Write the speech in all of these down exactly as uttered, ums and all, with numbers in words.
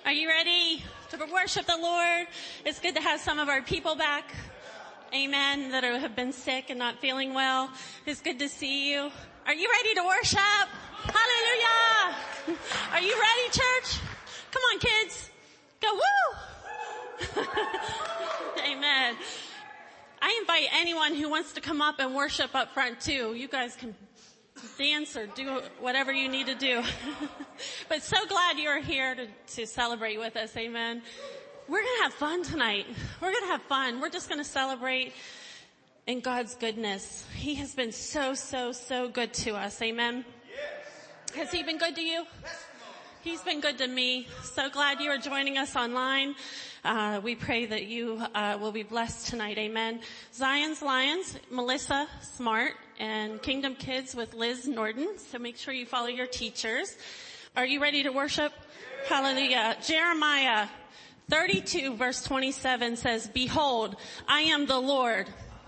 Are you ready to worship the Lord? It's good to have some of our people back. Amen. That are, have been sick and not feeling well. It's good to see you. Are you ready to worship? Hallelujah. Are you ready, church? Come on, kids. Go woo. Amen. I invite anyone who wants to come up and worship up front too. You guys can dance or do whatever you need to do. But so glad you're here to, to celebrate with us. Amen. We're going to have fun tonight. We're going to have fun. We're just going to celebrate in God's goodness. He has been so, so, so good to us. Amen. Yes. Has he been good to you? Yes. He's been good to me. So glad you are joining us online. Uh, we pray that you uh, will be blessed tonight. Amen. Zion's Lions, Melissa Smart, and Kingdom Kids with Liz Norton. So make sure you follow your teachers. Are you ready to worship? Yeah. Hallelujah. Jeremiah thirty-two verse twenty-seven says, "Behold, I am the Lord."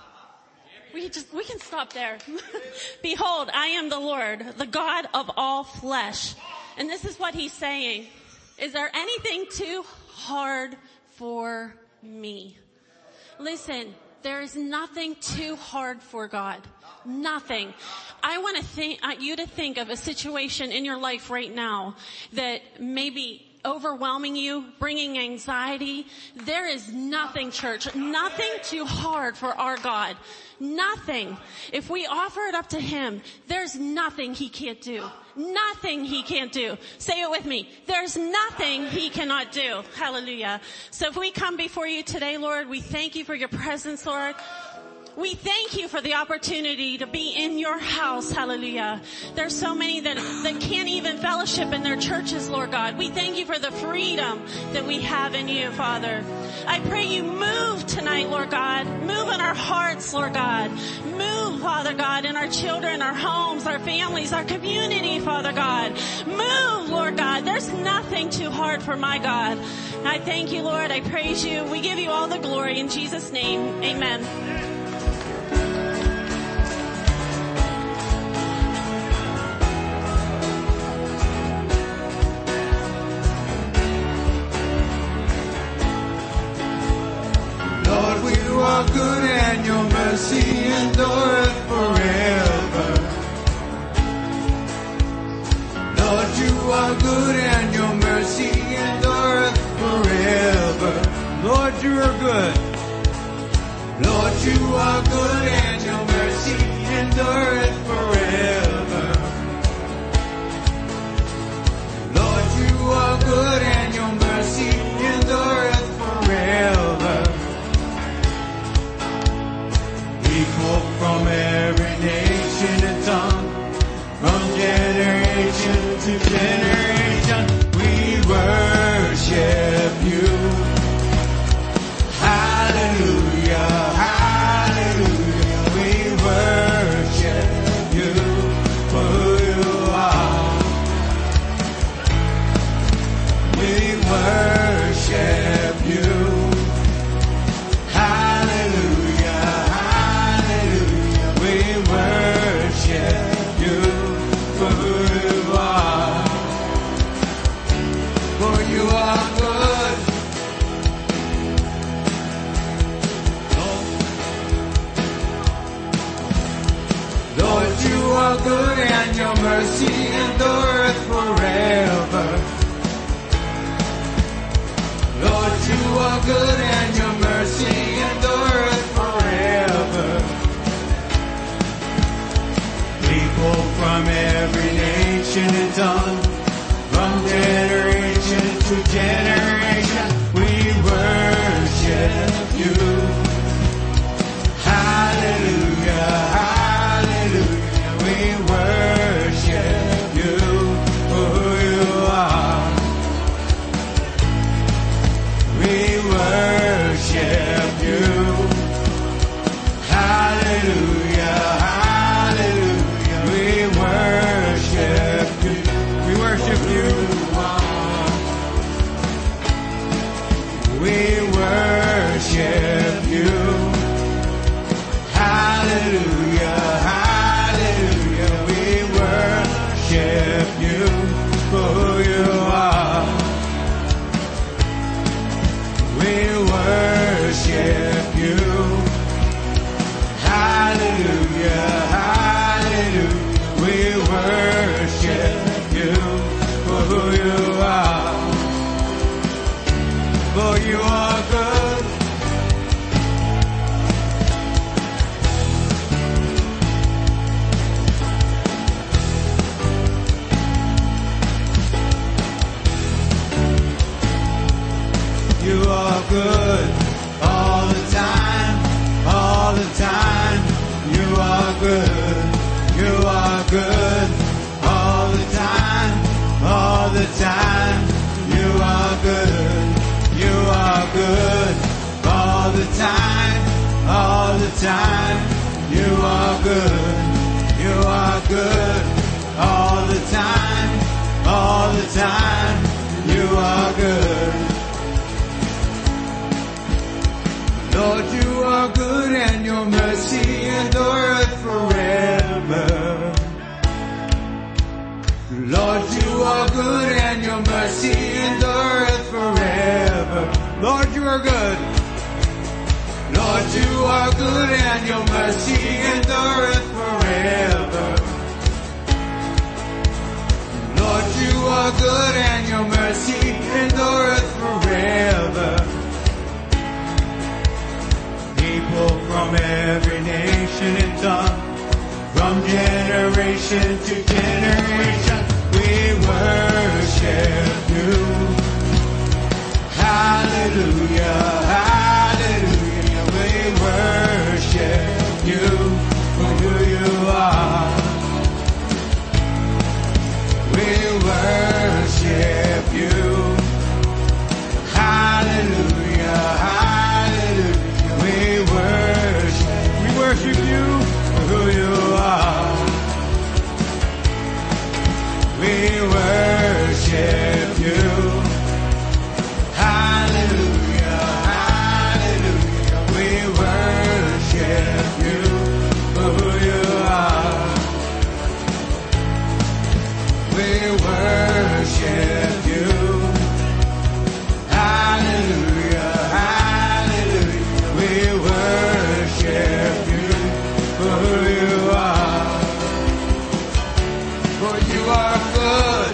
We just, we can stop there. "Behold, I am the Lord, the God of all flesh." And this is what he's saying. Is there anything too hard for me? Listen, there is nothing too hard for God. Nothing. I want to think, uh, you to think of a situation in your life right now that maybe overwhelming you, bringing anxiety. There is nothing, church, nothing too hard for our God. Nothing. If we offer it up to him, there's nothing he can't do. Nothing he can't do. Say it with me. There's nothing he cannot do. Hallelujah. So if we come before you today, Lord, we thank you for your presence, Lord. We thank you for the opportunity to be in your house. Hallelujah. There's so many that, that can't even fellowship in their churches, Lord God. We thank you for the freedom that we have in you, Father. I pray you move tonight, Lord God. Move in our hearts, Lord God. Move, Father God, in our children, our homes, our families, our community, Father God. Move, Lord God. There's nothing too hard for my God. I thank you, Lord. I praise you. We give you all the glory in Jesus' name. Amen. You are good and your mercy endureth forever. Lord, you are good and your mercy endureth forever. Lord, you are good. Lord, you are good and your mercy endureth forever. Lord, you are good and your mercy endureth forever. People from every nation and tongue, from generation to generation, we worship you. Hallelujah, hallelujah, we worship you for who you are. We worship you. Good and your mercy endureth forever. Lord, you are good and your mercy endureth forever. People from every nation and tongue, from generation to generation, we worship you. Hallelujah. We worship you for who you are. We worship you. Hallelujah, hallelujah. We worship you. We worship you. We worship you. Hallelujah, hallelujah. We worship you for who you are. who you are. For you are good. You are good all the time, all the time. You are good, you are good all the time, all the time. You are good, you are good all the time, all the time. You are good, you are good all the time, all the time. You are good. Lord, you are good and your mercy endureth forever. Lord, you are good and your mercy endureth forever. Lord, you are good. Lord, you are good and your mercy endureth forever. Lord, you are good and your mercy endureth forever. People from every nation and tongue, from generation to generation, we worship you. Hallelujah, hallelujah, we worship you for who you are. We worship you. Hallelujah, hallelujah. We worship, we worship you for who you are. We worship you. Hallelujah, hallelujah. We worship you for who you are. We worship you. Hallelujah, hallelujah. We worship you for who you are. For you are good.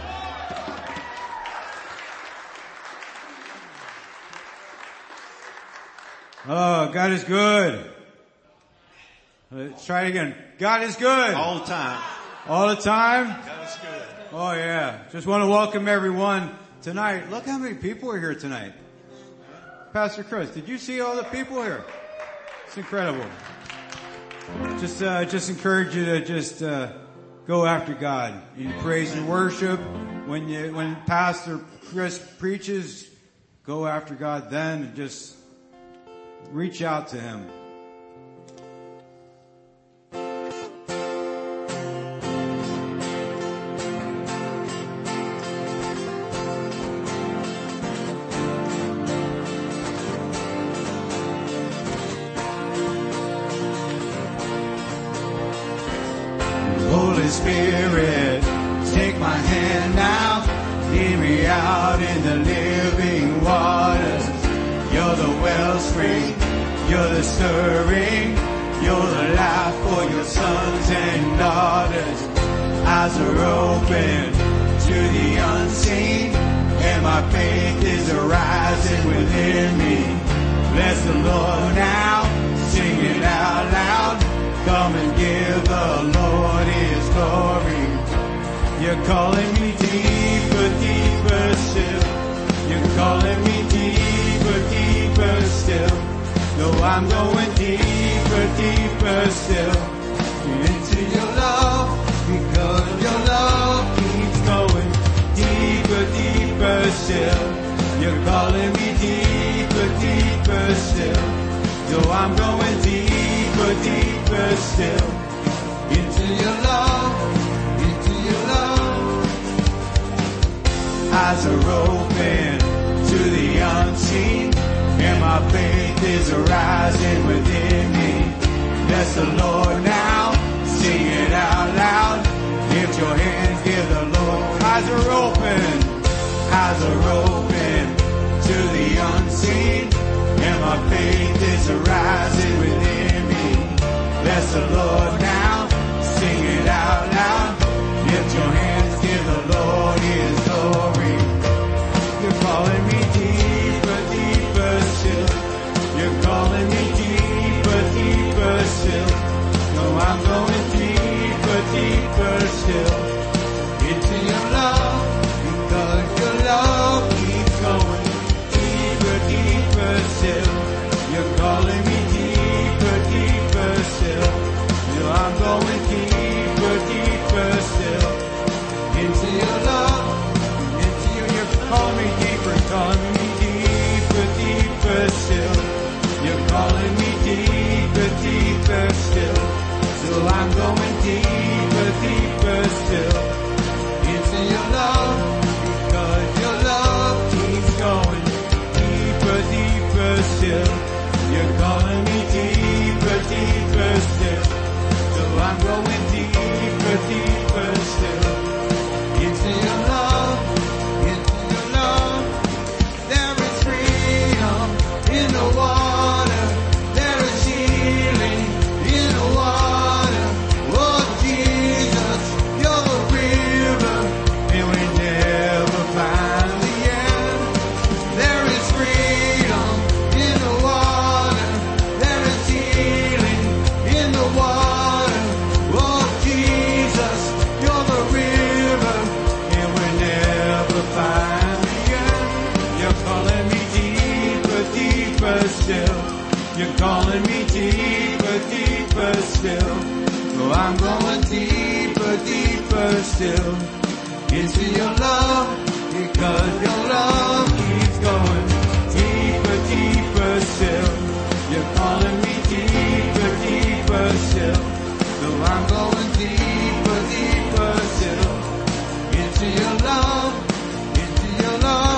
Oh, God is good. Let's try it again. God is good. All the time. All the time? God is good. Oh yeah. Just want to welcome everyone tonight. Look how many people are here tonight. Pastor Chris, did you see all the people here? It's incredible. Just, uh, just encourage you to just, uh, go after God. You praise and worship. When you, when Pastor Chris preaches, go after God then and just reach out to Him. Holy Spirit, take my hand now, lead me out in the living waters. You're the wellspring, you're the stirring, you're the life for your sons and daughters. Eyes are open to the unseen, and my faith is arising within me. Bless the Lord now, sing it out loud. Come and give the Lord His glory. You're calling me deeper, deeper still. You're calling me deeper, deeper still. No, I'm going deeper, deeper still. Into your love, because your love keeps going deeper, deeper still. You're calling me deeper, deeper still. So I'm going deeper, deeper still. Into your love, into your love. Eyes are open to the unseen, and my faith is arising within me. Bless the Lord now, sing it out loud. Lift your hands, give the Lord. Eyes are open, eyes are open to the unseen, and my faith is arising within me. Bless the Lord now, sing it out loud. Lift your hands, give the Lord His glory. deeper still. You're calling me deeper, deeper still. So I'm going deeper, deeper still into your love, because your love keeps going deeper, deeper still. You're calling me deeper, deeper still. So I'm going deeper, deeper still into your love, into your love.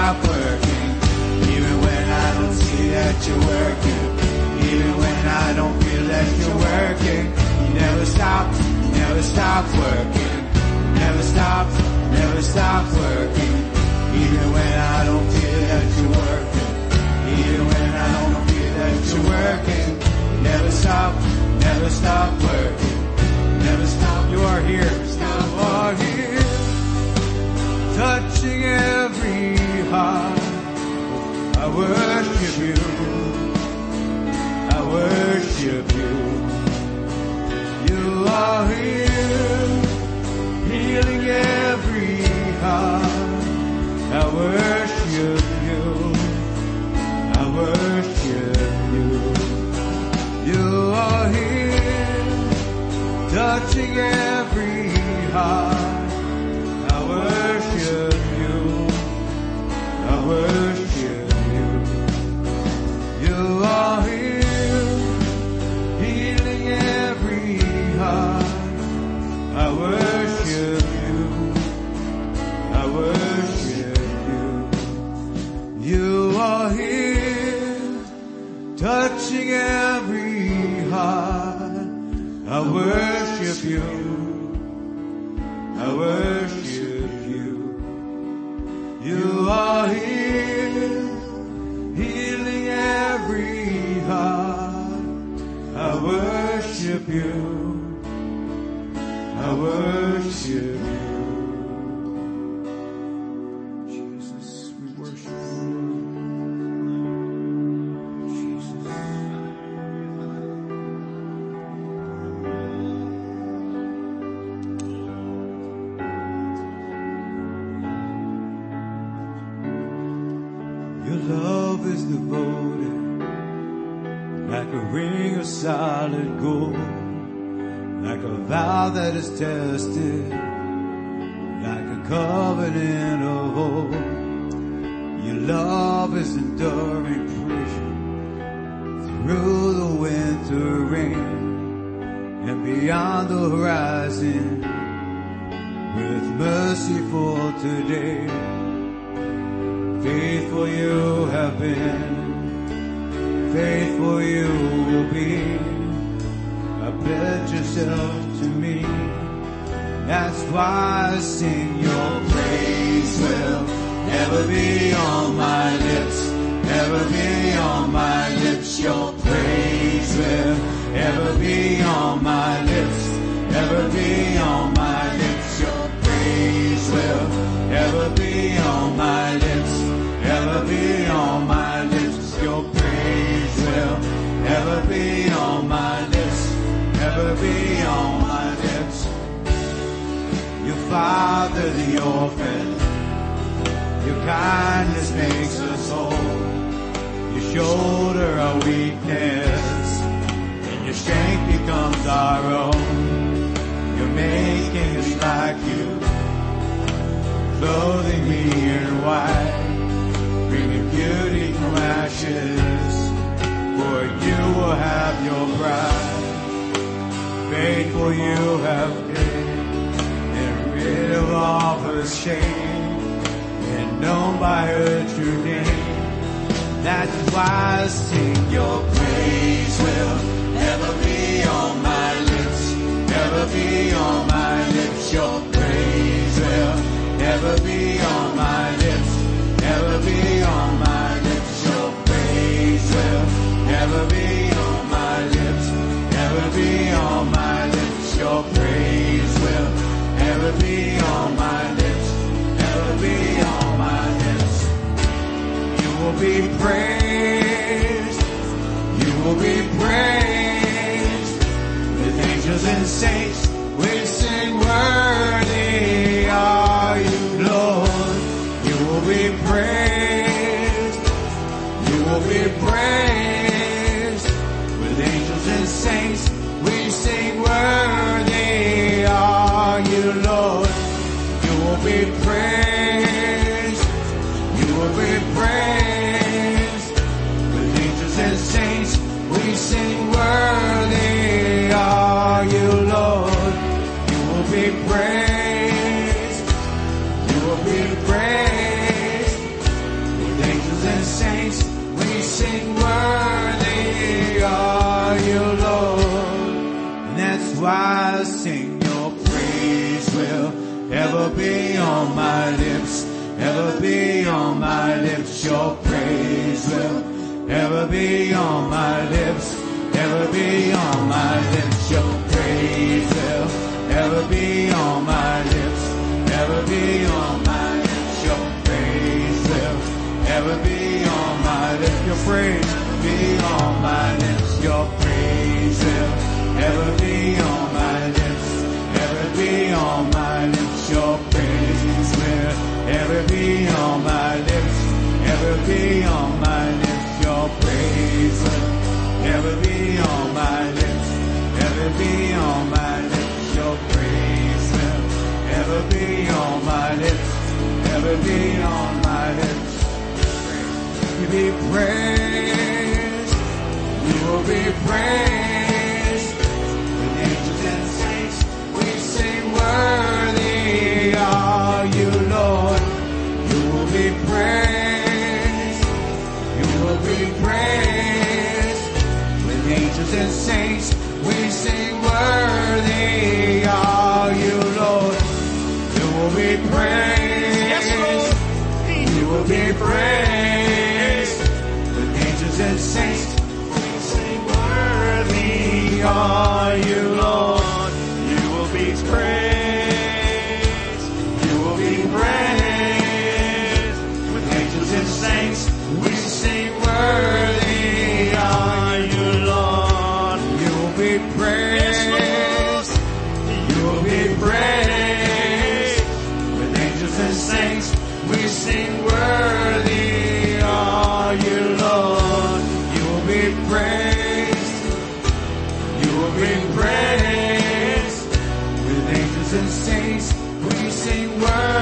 stop working. Even when I don't see that you're working. Even when I don't feel that you're working. You never stop, never stop working. Never stop, never stop working. Even when I don't feel that you're working. Even when I don't feel that you're working. Never stop, never stop working. Never stop, you are here. You are here. Touching every heart. I worship you. I worship you. You are here. Healing every heart. I worship you. I worship you. You are here. Touching every heart. I worship you. I worship you. You are here. Healing every heart. I worship you. I worship you. You are here. Touching every heart. I worship you. I worship you. You are here, healing every heart. I worship you. I worship you. Jesus, we worship you. Love is devoted like a ring of solid gold, like a vow that is tested, like a covenant of old. Your love is enduring patient through the winter rain and beyond the horizon with mercy for today. Faithful you have been, faithful you will be. I pledge yourself to me. That's why I sing your praise will never be on my lips, never be on my lips. Your praise will never be on my lips, never be on my lips. Your praise will never be on my lips, never be on my lips. Your praise will never be on my lips, never be on my lips. You father the orphan, your kindness makes us whole. You shoulder our weakness, and your strength becomes our own. You're making us like you, clothing me in white, bringing beauty from ashes, for you will have your bride. Faithful you have been, and rid of all her shame, and known by her true name. That's why I sing your praise will never be on my lips, never be on my lips. Your praise will never be on my lips, never be on my lips. Your praise will never be on my lips, never be on my lips. Your praise will never be on my lips, never be on my lips. You will be praised, you will be praised. With angels and saints we sing, worthy are you, Lord. You will be praised, you will be praised. With angels and saints we sing, worthy are you, Lord. You will be praised, you will be praised. With angels and saints we sing, worthy are you, Lord. You will be praised. ever be on my lips, ever be on my lips. Your praise will ever be on my lips, ever be on my lips. Your praise will ever be on my lips, ever be on my lips. Your praise will ever be on my lips. Your praise be on my lips. Your praise will ever be on my lips, ever be on my lips. Your praise will ever be on my lips, ever be on my lips. Your praise will ever be on my lips, ever be on my lips. Your praise will ever be on my lips, ever be on my lips. You be praised, you will be praised. With angels and saints we sing, worthy are you, Lord. You will be praised, you will be praised. With angels and saints we sing, worthy are you, Lord. You will be praised, yes, Lord. You will be praised. With angels and saints we sing, worthy are you, Lord. You will be praised, you will be praised. With angels and saints we sing, worthy are you, Lord. You will be praised, you will be praised. With angels and saints we sing, worthy are you, Lord. You will be praised, you will be praised. With angels and saints we sing,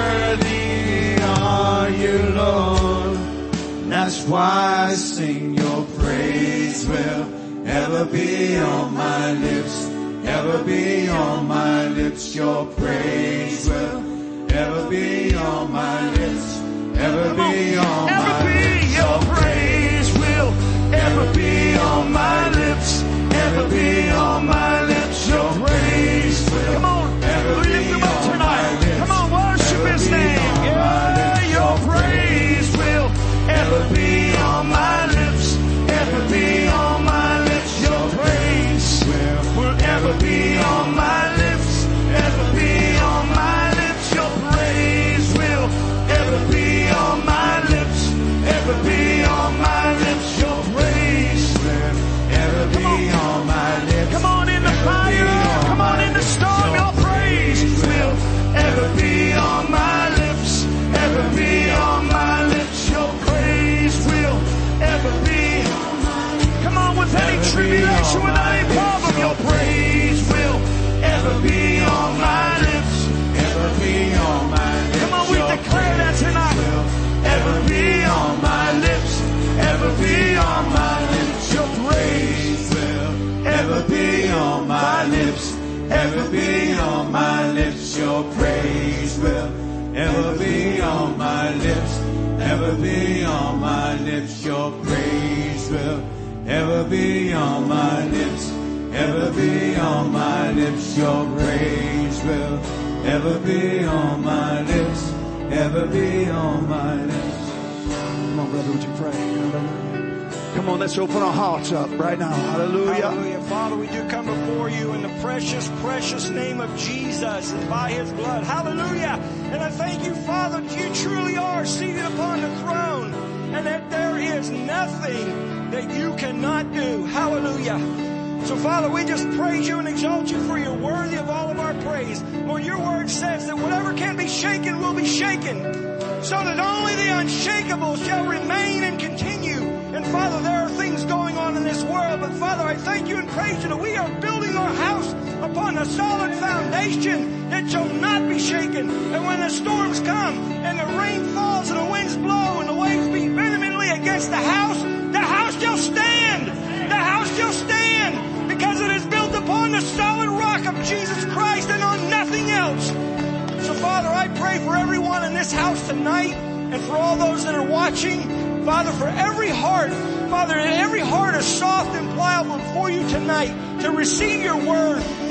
worthy are you, Lord. That's why I sing, your praise will ever be on my lips, ever be on my lips. Your praise will ever be on my lips, ever be on my lips. Your praise will ever be on my lips, ever be on my lips. Your praise will come on, ever be on my lips. Come on, worship His name. Yeah, your praise will ever be on my lips, ever be on my lips. Your praise will ever be on my lips, ever be on my lips. Your praise will ever be on my lips, ever be on my lips. Your praise will ever be on my lips. Come on in the fire, come on in the storm. Your praise will ever be on my lips, ever be on my lips. Your praise will ever be on my lips. Come on, with any tribulation, with any problem, your praise will ever be on my lips, ever be on my lips. Come on, we declare that tonight. Ever be on my lips, ever be on my lips. Your praise will ever be on my lips, ever be on my lips. Your praise will ever be on my lips, ever be on my lips. Your praise will ever be on my lips, ever be on my lips. Your praise will ever be on my lips, ever be on my lips. Come on, brother, would you pray? Hallelujah. Come on, let's open our hearts up right now. Hallelujah. Hallelujah. Father, we do come before you in the precious, precious name of Jesus and by His blood. Hallelujah. And I thank you, Father, that you truly are seated upon the throne and that there is nothing that you cannot do. Hallelujah. So, Father, we just praise you and exalt you, for you're worthy of all of our praise. Lord, your word says that whatever can be shaken will be shaken, so that only the unshakable shall remain and continue. And, Father, there are things going on in this world, but, Father, I thank you and praise you that we are building our house upon a solid foundation that shall not be shaken. And when the storms come and the rain falls and the winds blow and the waves beat vehemently against the house, the house shall stand. The house shall stand, because it is built upon the solid rock of Jesus Christ and on nothing else. So, Father, I pray for everyone in this house tonight and for all those that are watching. Father, for every heart, Father, every heart is soft and pliable before you tonight to receive your word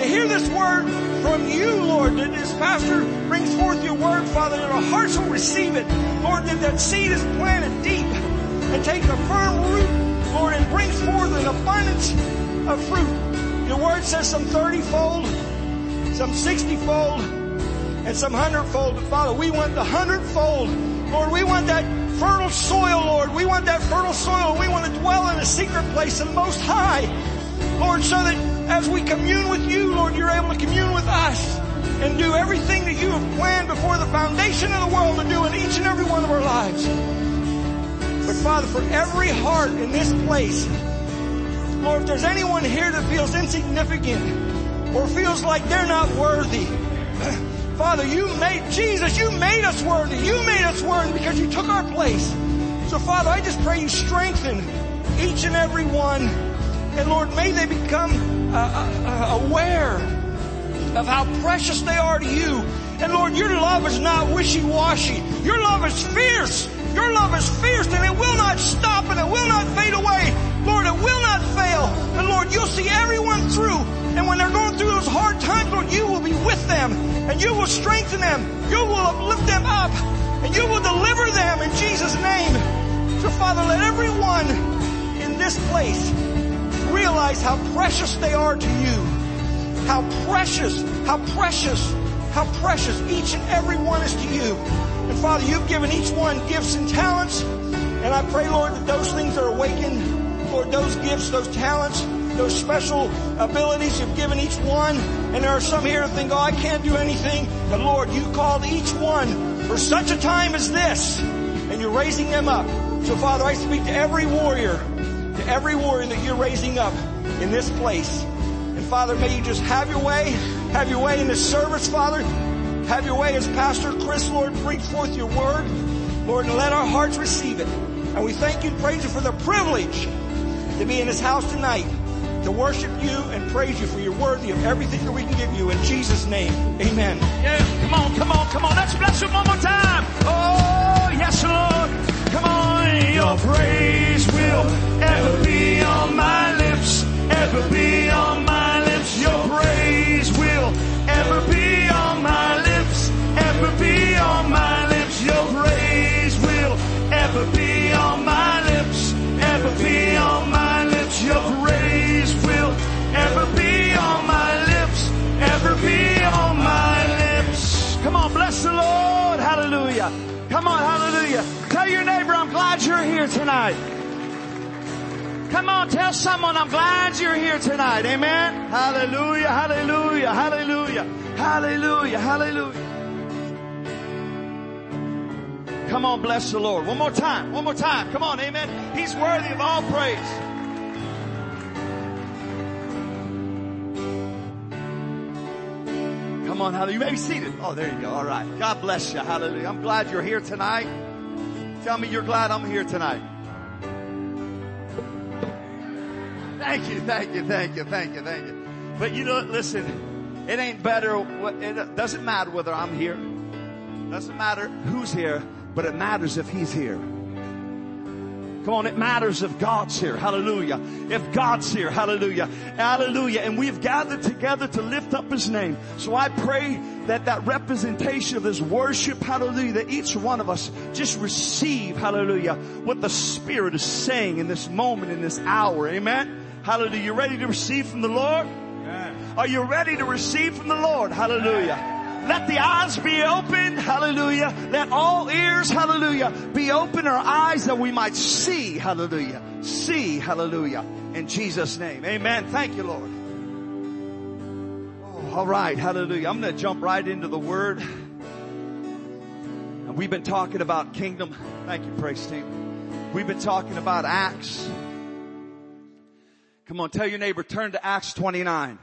to hear this word from you, Lord, that this pastor brings forth your word, Father, that our hearts will receive it. Lord, that that seed is planted deep and takes a firm root, Lord, and brings forth an abundance of fruit. Your word says some thirty-fold, some sixty-fold, and some hundredfold. But Father, we want the hundredfold. Lord, we want that fertile soil, Lord. We want that fertile soil. We want to dwell in a secret place of the Most High, Lord, so that as we commune with you, Lord, you're able to commune with us and do everything that you have planned before the foundation of the world to do in each and every one of our lives. But Father, for every heart in this place, Lord, if there's anyone here that feels insignificant or feels like they're not worthy, Father, you made, Jesus, you made us worthy. You made us worthy because you took our place. So Father, I just pray you strengthen each and every one. And Lord, may they become uh, uh, aware of how precious they are to you. And Lord, your love is not wishy-washy. Your love is fierce. Your love is fierce, and it will not stop, and it will not fade away. Lord, it will not fail. And Lord, you'll see everyone through. And when they're going through those hard times, Lord, you will be with them, and you will strengthen them. You will uplift them up, and you will deliver them in Jesus' name. So Father, let everyone in this place realize how precious they are to you. How precious, how precious, how precious each and every one is to you. And Father, you've given each one gifts and talents. And I pray, Lord, that those things are awakened. Lord, those gifts, those talents, those special abilities you've given each one. And there are some here that think, oh, I can't do anything. But Lord, you called each one for such a time as this. And you're raising them up. So Father, I speak to every warrior, to every warrior that you're raising up in this place. And Father, may you just have your way. Have your way in this service, Father. Have your way as Pastor Chris, Lord, brings forth your word. Lord, and let our hearts receive it. And we thank you and praise you for the privilege to be in this house tonight, to worship you and praise you, for you're worthy of everything that we can give you. In Jesus' name, amen. Yeah, come on, come on, come on. Let's bless him one more time. Oh, yes, Lord. Come on. Your praise will ever be on my lips, ever be on my lips. Your praise will ever be on my lips, ever be on my lips. Your praise will ever be on my lips, ever be on my lips. Your praise will ever be on my lips, ever be on my lips. Come on, bless the Lord. Hallelujah. Come on, hallelujah. Tell your neighbor, I'm glad you're here tonight. Come on, tell someone, I'm glad you're here tonight. Amen. Hallelujah, hallelujah, hallelujah, hallelujah, hallelujah. Come on, bless the Lord. One more time, one more time. Come on, amen. He's worthy of all praise. Come on, hallelujah. You may be seated. Oh, there you go. All right. God bless you. Hallelujah. I'm glad you're here tonight. Tell me you're glad I'm here tonight. Thank you, thank you, thank you, thank you, thank you. But you know, listen, it ain't better. It doesn't matter whether I'm here. It doesn't matter who's here, but it matters if he's here. Come on, it matters if God's here. Hallelujah. If God's here. Hallelujah. Hallelujah. And we've gathered together to lift up his name. So I pray that that representation of his worship, hallelujah, that each one of us just receive, hallelujah, what the Spirit is saying in this moment, in this hour. Amen. Hallelujah. You ready to receive from the Lord? Amen. Are you ready to receive from the Lord? Hallelujah. Amen. Let the eyes be open, hallelujah. Let all ears, hallelujah, be open, our eyes that we might see, hallelujah. See, hallelujah. In Jesus' name, amen. Thank you, Lord. Oh, all right, hallelujah. I'm going to jump right into the Word. And we've been talking about kingdom. Thank you, praise team. We've been talking about Acts. Come on, tell your neighbor, turn to Acts twenty-nine.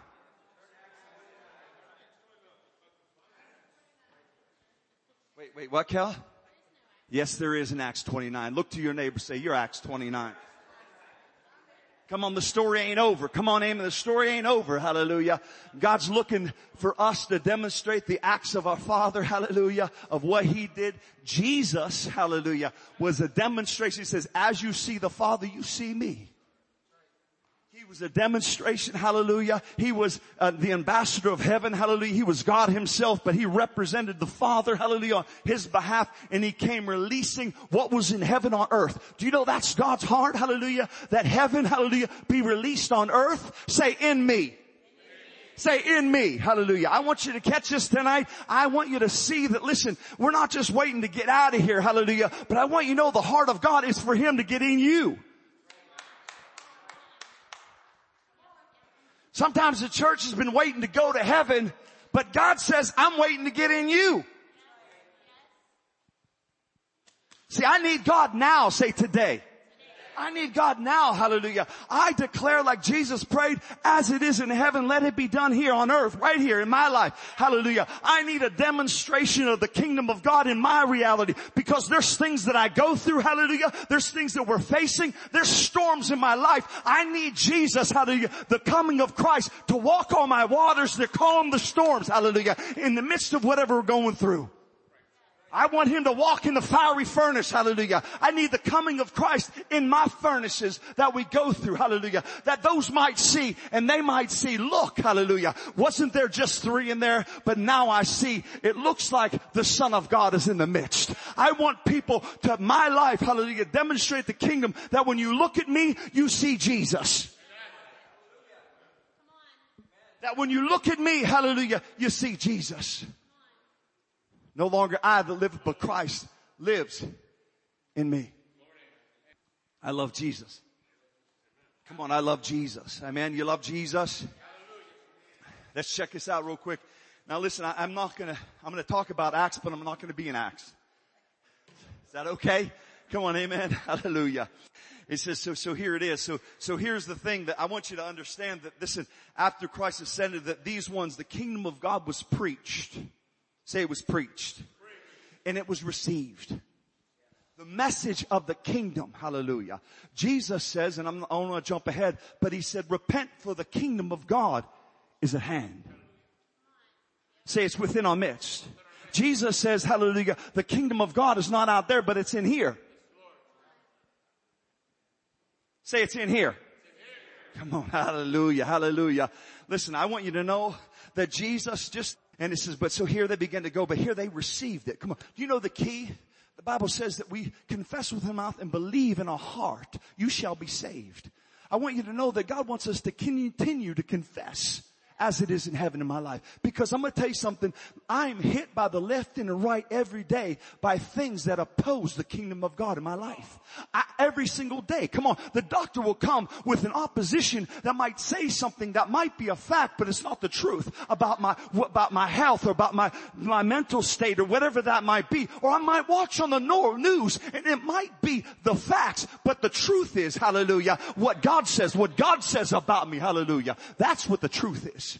Wait, wait, what, Kel? Yes, there is an Acts twenty-nine. Look to your neighbor, say, you're Acts twenty-nine. Come on, the story ain't over. Come on, amen. The story ain't over. Hallelujah. God's looking for us to demonstrate the acts of our Father. Hallelujah. Of what he did. Jesus, hallelujah, was a demonstration. He says, as you see the Father, you see me. He was a demonstration, hallelujah. He was uh, the ambassador of heaven, hallelujah. He was God himself, but he represented the Father, hallelujah, on his behalf, and he came releasing what was in heaven on earth. Do you know that's God's heart, hallelujah? That heaven, hallelujah, be released on earth? Say, in me. Say, in me. Hallelujah. I want you to catch this tonight. I want you to see that, listen, we're not just waiting to get out of here, hallelujah, but I want you to know the heart of God is for him to get in you. Sometimes the church has been waiting to go to heaven, but God says, I'm waiting to get in you. See, I need God now. Say, today. I need God now, hallelujah. I declare like Jesus prayed, as it is in heaven, let it be done here on earth, right here in my life, hallelujah. I need a demonstration of the kingdom of God in my reality, because there's things that I go through, hallelujah. There's things that we're facing. There's storms in my life. I need Jesus, hallelujah, the coming of Christ to walk on my waters, to calm the storms, hallelujah, in the midst of whatever we're going through. I want him to walk in the fiery furnace, hallelujah. I need the coming of Christ in my furnaces that we go through, hallelujah. That those might see and they might see, look, hallelujah. Wasn't there just three in there? But now I see it looks like the Son of God is in the midst. I want people to, my life, hallelujah, demonstrate the kingdom, that when you look at me, you see Jesus. That when you look at me, hallelujah, you see Jesus. No longer I that liveth, but Christ lives in me. I love Jesus. Come on, I love Jesus. Amen. You love Jesus? Let's check this out real quick. Now listen, I, I'm not gonna, I'm gonna talk about Acts, but I'm not gonna be in Acts. Is that okay? Come on, amen. Hallelujah. It says, so, so here it is. So, so here's the thing that I want you to understand, that listen, after Christ ascended, that these ones, the kingdom of God was preached. Say it was preached. And it was received. The message of the kingdom. Hallelujah. Jesus says, and I'm, I don't want to jump ahead, but he said, repent, for the kingdom of God is at hand. Say it's within our midst. Jesus says, hallelujah, the kingdom of God is not out there, but it's in here. Say it's in here. Come on. Hallelujah. Hallelujah. Listen, I want you to know that Jesus just, and it says, but so here they began to go, but here they received it. Come on. Do you know the key? The Bible says that we confess with our mouth and believe in our heart, you shall be saved. I want you to know that God wants us to continue to confess as it is in heaven in my life. Because I'm going to tell you something. I'm hit by the left and the right every day by things that oppose the kingdom of God in my life. I, every single day. Come on. The doctor will come with an opposition that might say something that might be a fact, but it's not the truth about my, about my health or about my, my mental state or whatever that might be. Or I might watch on the news and it might be the facts, but the truth is, hallelujah, what God says, what God says about me, hallelujah. That's what the truth is.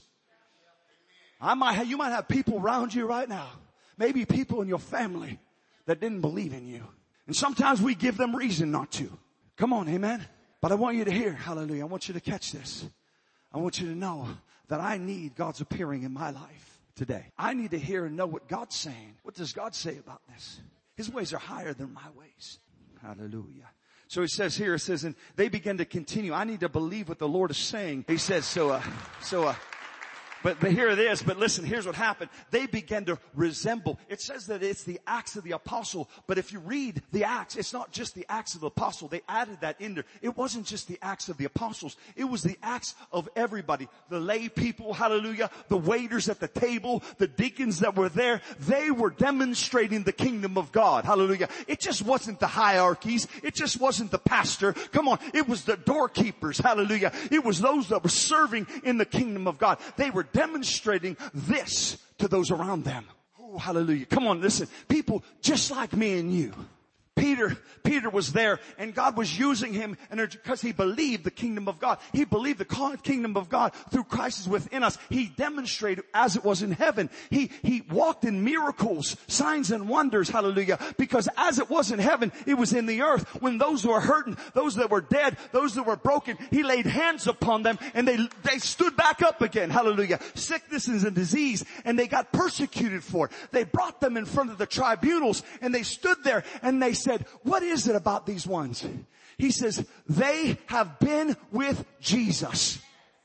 I might have, you might have people around you right now, maybe people in your family that didn't believe in you. And sometimes we give them reason not to. Come on, amen. But I want you to hear, hallelujah, I want you to catch this. I want you to know that I need God's appearing in my life today. I need to hear and know what God's saying. What does God say about this? His ways are higher than my ways. Hallelujah. So he says here, it says, and they begin to continue. I need to believe what the Lord is saying. He says, so, uh, so, uh, But, but here it is. But listen, here's what happened. They began to resemble. It says that it's the Acts of the Apostle. But if you read the Acts, it's not just the Acts of the Apostle. They added that in there. It wasn't just the Acts of the Apostles. It was the Acts of everybody. The lay people, hallelujah. The waiters at the table. The deacons that were there. They were demonstrating the kingdom of God. Hallelujah. It just wasn't the hierarchies. It just wasn't the pastor. Come on. It was the doorkeepers. Hallelujah. It was those that were serving in the kingdom of God. They were demonstrating this to those around them. Oh, hallelujah. Come on, listen. People just like me and you. Peter, Peter was there and God was using him and because he believed the kingdom of God. He believed the kingdom of God through Christ is within us. He demonstrated as it was in heaven. He, he walked in miracles, signs and wonders. Hallelujah. Because as it was in heaven, it was in the earth. When those who were hurting, those that were dead, those that were broken, he laid hands upon them and they, they stood back up again. Hallelujah. Sicknesses and disease, and they got persecuted for it. They brought them in front of the tribunals and they stood there and they said, said, what is it about these ones? He says, they have been with Jesus.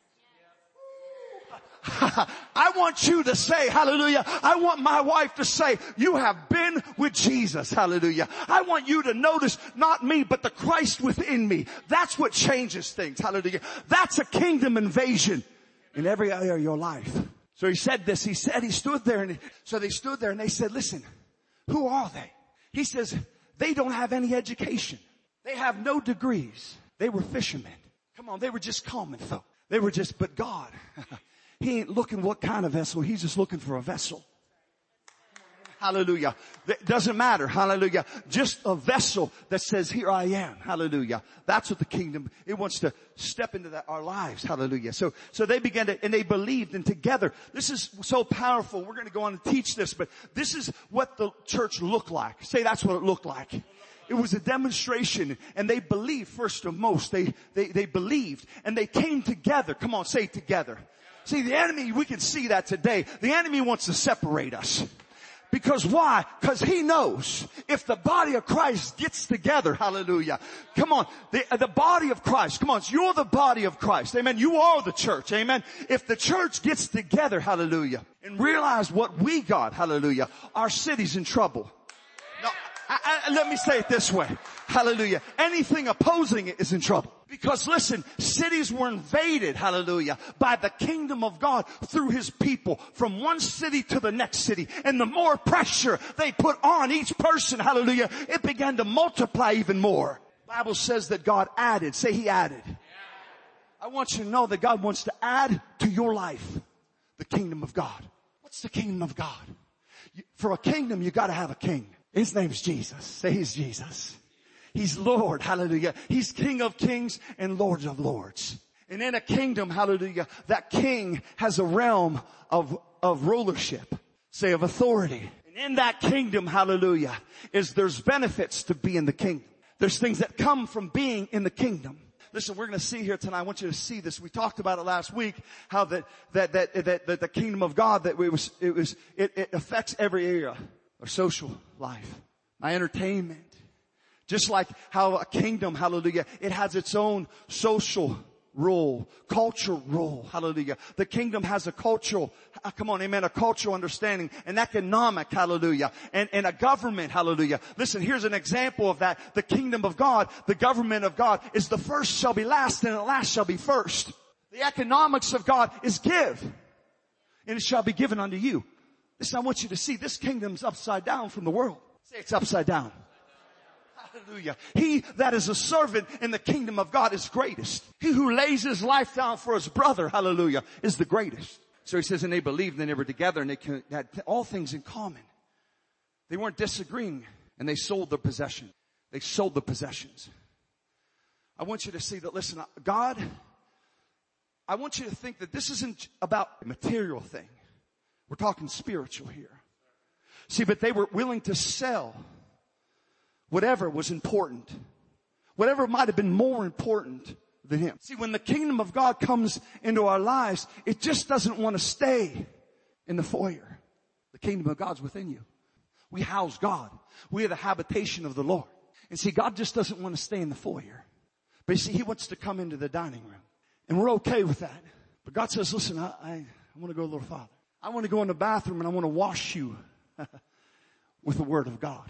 I want you to say, hallelujah. I want my wife to say, you have been with Jesus. Hallelujah. I want you to notice not me, but the Christ within me. That's what changes things. Hallelujah. That's a kingdom invasion in every area of your life. So he said this. He said, he stood there, and he, so they stood there and they said, listen, who are they? He says, they don't have any education. They have no degrees. They were fishermen. Come on. They were just common folk. They were just, but God, He ain't looking what kind of vessel. He's just looking for a vessel. Hallelujah. It doesn't matter. Hallelujah. Just a vessel that says, here I am. Hallelujah. That's what the kingdom, it wants to step into that, our lives. Hallelujah. So, so they began to, and they believed, and together, this is so powerful. We're going to go on and teach this, but this is what the church looked like. Say that's what it looked like. It was a demonstration, and they believed first of most. They, they, they believed, and they came together. Come on, say together. See, the enemy, we can see that today. The enemy wants to separate us. Because why? Because he knows if the body of Christ gets together, hallelujah. Come on, the, the body of Christ, come on, you're the body of Christ, amen. You are the church, amen. If the church gets together, hallelujah, and realize what we got, hallelujah, our city's in trouble. No, I, I, let me say it this way, hallelujah. Anything opposing it is in trouble. Because listen, cities were invaded, hallelujah, by the kingdom of God through His people from one city to the next city. And the more pressure they put on each person, hallelujah, it began to multiply even more. The Bible says that God added. Say He added. I want you to know that God wants to add to your life the kingdom of God. What's the kingdom of God? For a kingdom, you got to have a king. His name's Jesus. Say He's Jesus. He's Lord, hallelujah. He's King of kings and Lord of lords. And in a kingdom, hallelujah, that king has a realm of, of rulership, say of authority. And in that kingdom, hallelujah, is there's benefits to be in the kingdom. There's things that come from being in the kingdom. Listen, we're going to see here tonight. I want you to see this. We talked about it last week, how that, that, that, that, that the kingdom of God, that it was, it was, it, it affects every area. Our social life, my entertainment. Just like how a kingdom, hallelujah, it has its own social role, cultural role, hallelujah. The kingdom has a cultural, come on, amen, a cultural understanding, an economic, hallelujah, and, and a government, hallelujah. Listen, here's an example of that. The kingdom of God, the government of God is the first shall be last and the last shall be first. The economics of God is give, and it shall be given unto you. Listen, I want you to see this kingdom's upside down from the world. Say it's upside down. Hallelujah. He that is a servant in the kingdom of God is greatest. He who lays his life down for his brother, hallelujah, is the greatest. So he says, and they believed and they were together and they had all things in common. They weren't disagreeing, and they sold their possession. They sold the possessions. I want you to see that, listen, God, I want you to think that this isn't about a material thing. We're talking spiritual here. See, but they were willing to sell whatever was important. Whatever might have been more important than Him. See, when the kingdom of God comes into our lives, it just doesn't want to stay in the foyer. The kingdom of God's within you. We house God. We are the habitation of the Lord. And see, God just doesn't want to stay in the foyer. But you see, He wants to come into the dining room. And we're okay with that. But God says, listen, I, I, I want to go a little farther. I want to go in the bathroom and I want to wash you with the Word of God.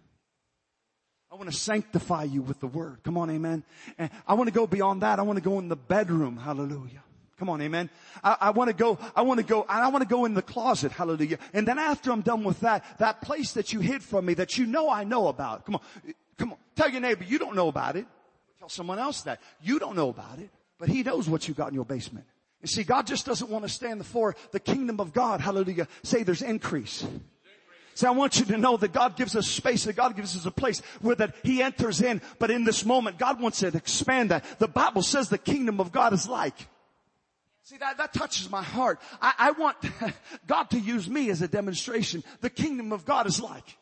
I want to sanctify you with the Word. Come on, amen. And I want to go beyond that. I want to go in the bedroom. Hallelujah. Come on, amen. I, I want to go, I want to go, I want to go in the closet. Hallelujah. And then after I'm done with that, that place that you hid from me that you know I know about. Come on, come on. Tell your neighbor, you don't know about it. Tell someone else that. You don't know about it. But He knows what you got in your basement. You see, God just doesn't want to stand before the kingdom of God. Hallelujah. Say there's increase. See, I want you to know that God gives us space, that God gives us a place where that He enters in. But in this moment, God wants to expand that. The Bible says the kingdom of God is like. See, that, that touches my heart. I, I want God to use me as a demonstration. The kingdom of God is like.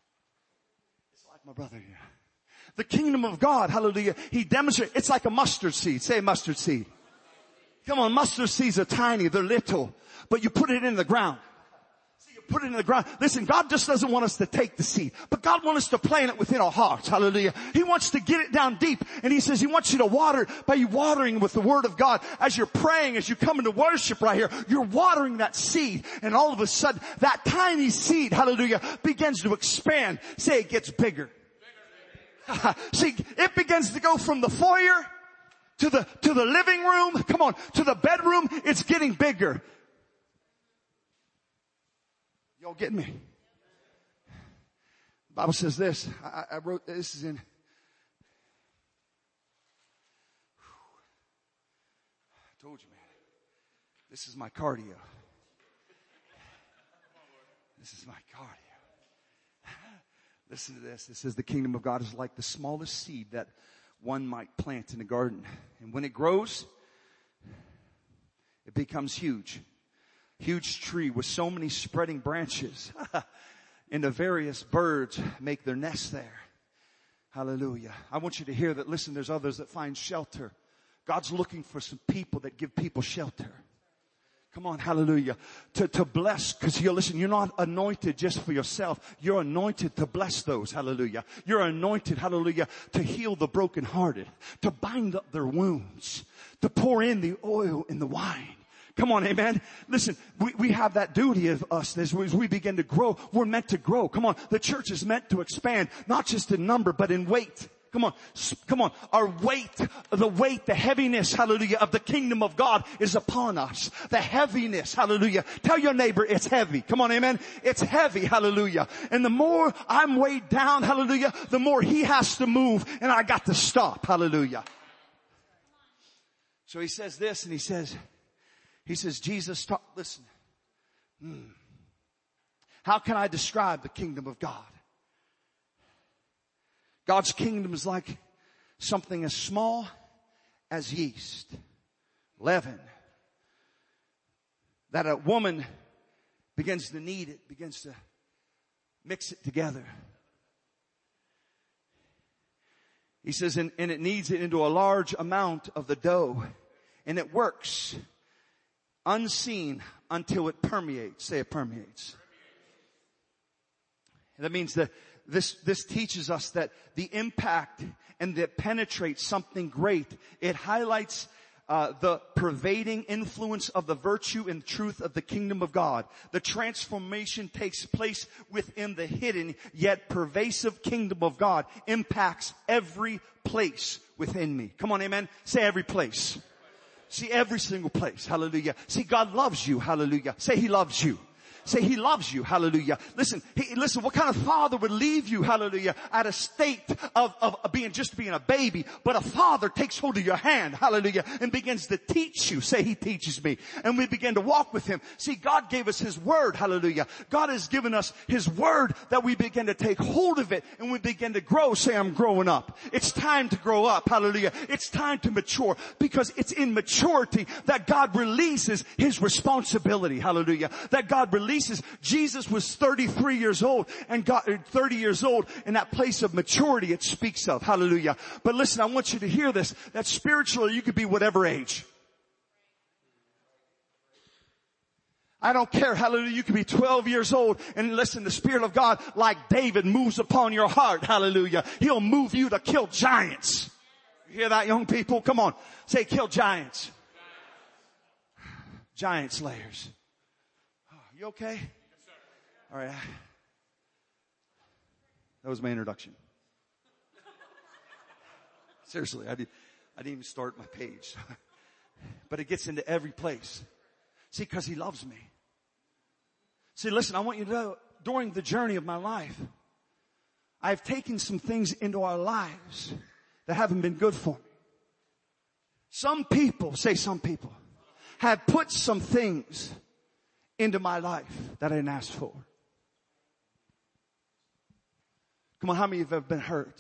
It's like my brother here. The kingdom of God, hallelujah, He demonstrates. It's like a mustard seed. Say mustard seed. Come on, mustard seeds are tiny. They're little. But you put it in the ground. See, you put it in the ground. Listen, God just doesn't want us to take the seed, but God wants us to plant it within our hearts. Hallelujah. He wants to get it down deep, and He says He wants you to water it by you watering with the Word of God. As you're praying, as you come into worship right here, you're watering that seed, and all of a sudden, that tiny seed, hallelujah, begins to expand. Say it gets bigger. See, it begins to go from the foyer to the, to the living room. Come on, to the bedroom. It's getting bigger. Y'all getting me? The Bible says this. I, I wrote, this is in, I told you, man. This is my cardio. This is my cardio. Listen to this. It says the kingdom of God is like the smallest seed that one might plant in a garden. And when it grows, it becomes huge. Huge tree with so many spreading branches. And the various birds make their nests there. Hallelujah. I want you to hear that. Listen, there's others that find shelter. God's looking for some people that give people shelter. Come on, hallelujah. To, to bless, because you listen, you're not anointed just for yourself. You're anointed to bless those, hallelujah. You're anointed, hallelujah, to heal the brokenhearted, to bind up their wounds, to pour in the oil in the wine. Come on, amen. Listen, we, we have that duty of us as we, as we begin to grow. We're meant to grow. Come on, the church is meant to expand, not just in number, but in weight. Come on, come on. Our weight, the weight, the heaviness, hallelujah, of the kingdom of God is upon us. The heaviness, hallelujah. Tell your neighbor it's heavy. Come on, amen. It's heavy, hallelujah. And the more I'm weighed down, hallelujah, the more He has to move and I got to stop, hallelujah. So He says this and He says, He says, Jesus taught, listen, hmm, how can I describe the kingdom of God? God's kingdom is like something as small as yeast, leaven, that a woman begins to knead it, begins to mix it together. He says, and, and it kneads it into a large amount of the dough, and it works unseen until it permeates. Say it permeates. That means that This, this teaches us that the impact and that penetrates something great. It highlights uh, the pervading influence of the virtue and truth of the kingdom of God. The transformation takes place within the hidden yet pervasive kingdom of God. Impacts every place within me. Come on, amen. Say every place. See, every single place. Hallelujah. See, God loves you. Hallelujah. Say He loves you. Say He loves you. Hallelujah. Listen, he, listen, what kind of father would leave you, hallelujah, at a state of, of being, just being a baby, but a father takes hold of your hand, hallelujah, and begins to teach you. Say He teaches me. And we begin to walk with Him. See, God gave us His word, hallelujah. God has given us His word that we begin to take hold of it and we begin to grow. Say, I'm growing up. It's time to grow up. Hallelujah. It's time to mature, because it's in maturity that God releases His responsibility. Hallelujah. That God releases Jesus was thirty-three years old and got thirty years old in that place of maturity it speaks of. Hallelujah. But listen, I want you to hear this, that spiritually you could be whatever age. I don't care. Hallelujah. You could be twelve years old and listen, the Spirit of God, like David, moves upon your heart. Hallelujah. He'll move you to kill giants. You hear that, young people? Come on. Say, kill giants. Giant slayers. You okay? Yes, sir. All right. That was my introduction. Seriously, I, did, I didn't even start my page. But it gets into every place. See, because He loves me. See, listen, I want you to know, during the journey of my life, I've taken some things into our lives that haven't been good for me. Some people, say some people, have put some things into my life that I didn't ask for. Come on, how many of you have been hurt?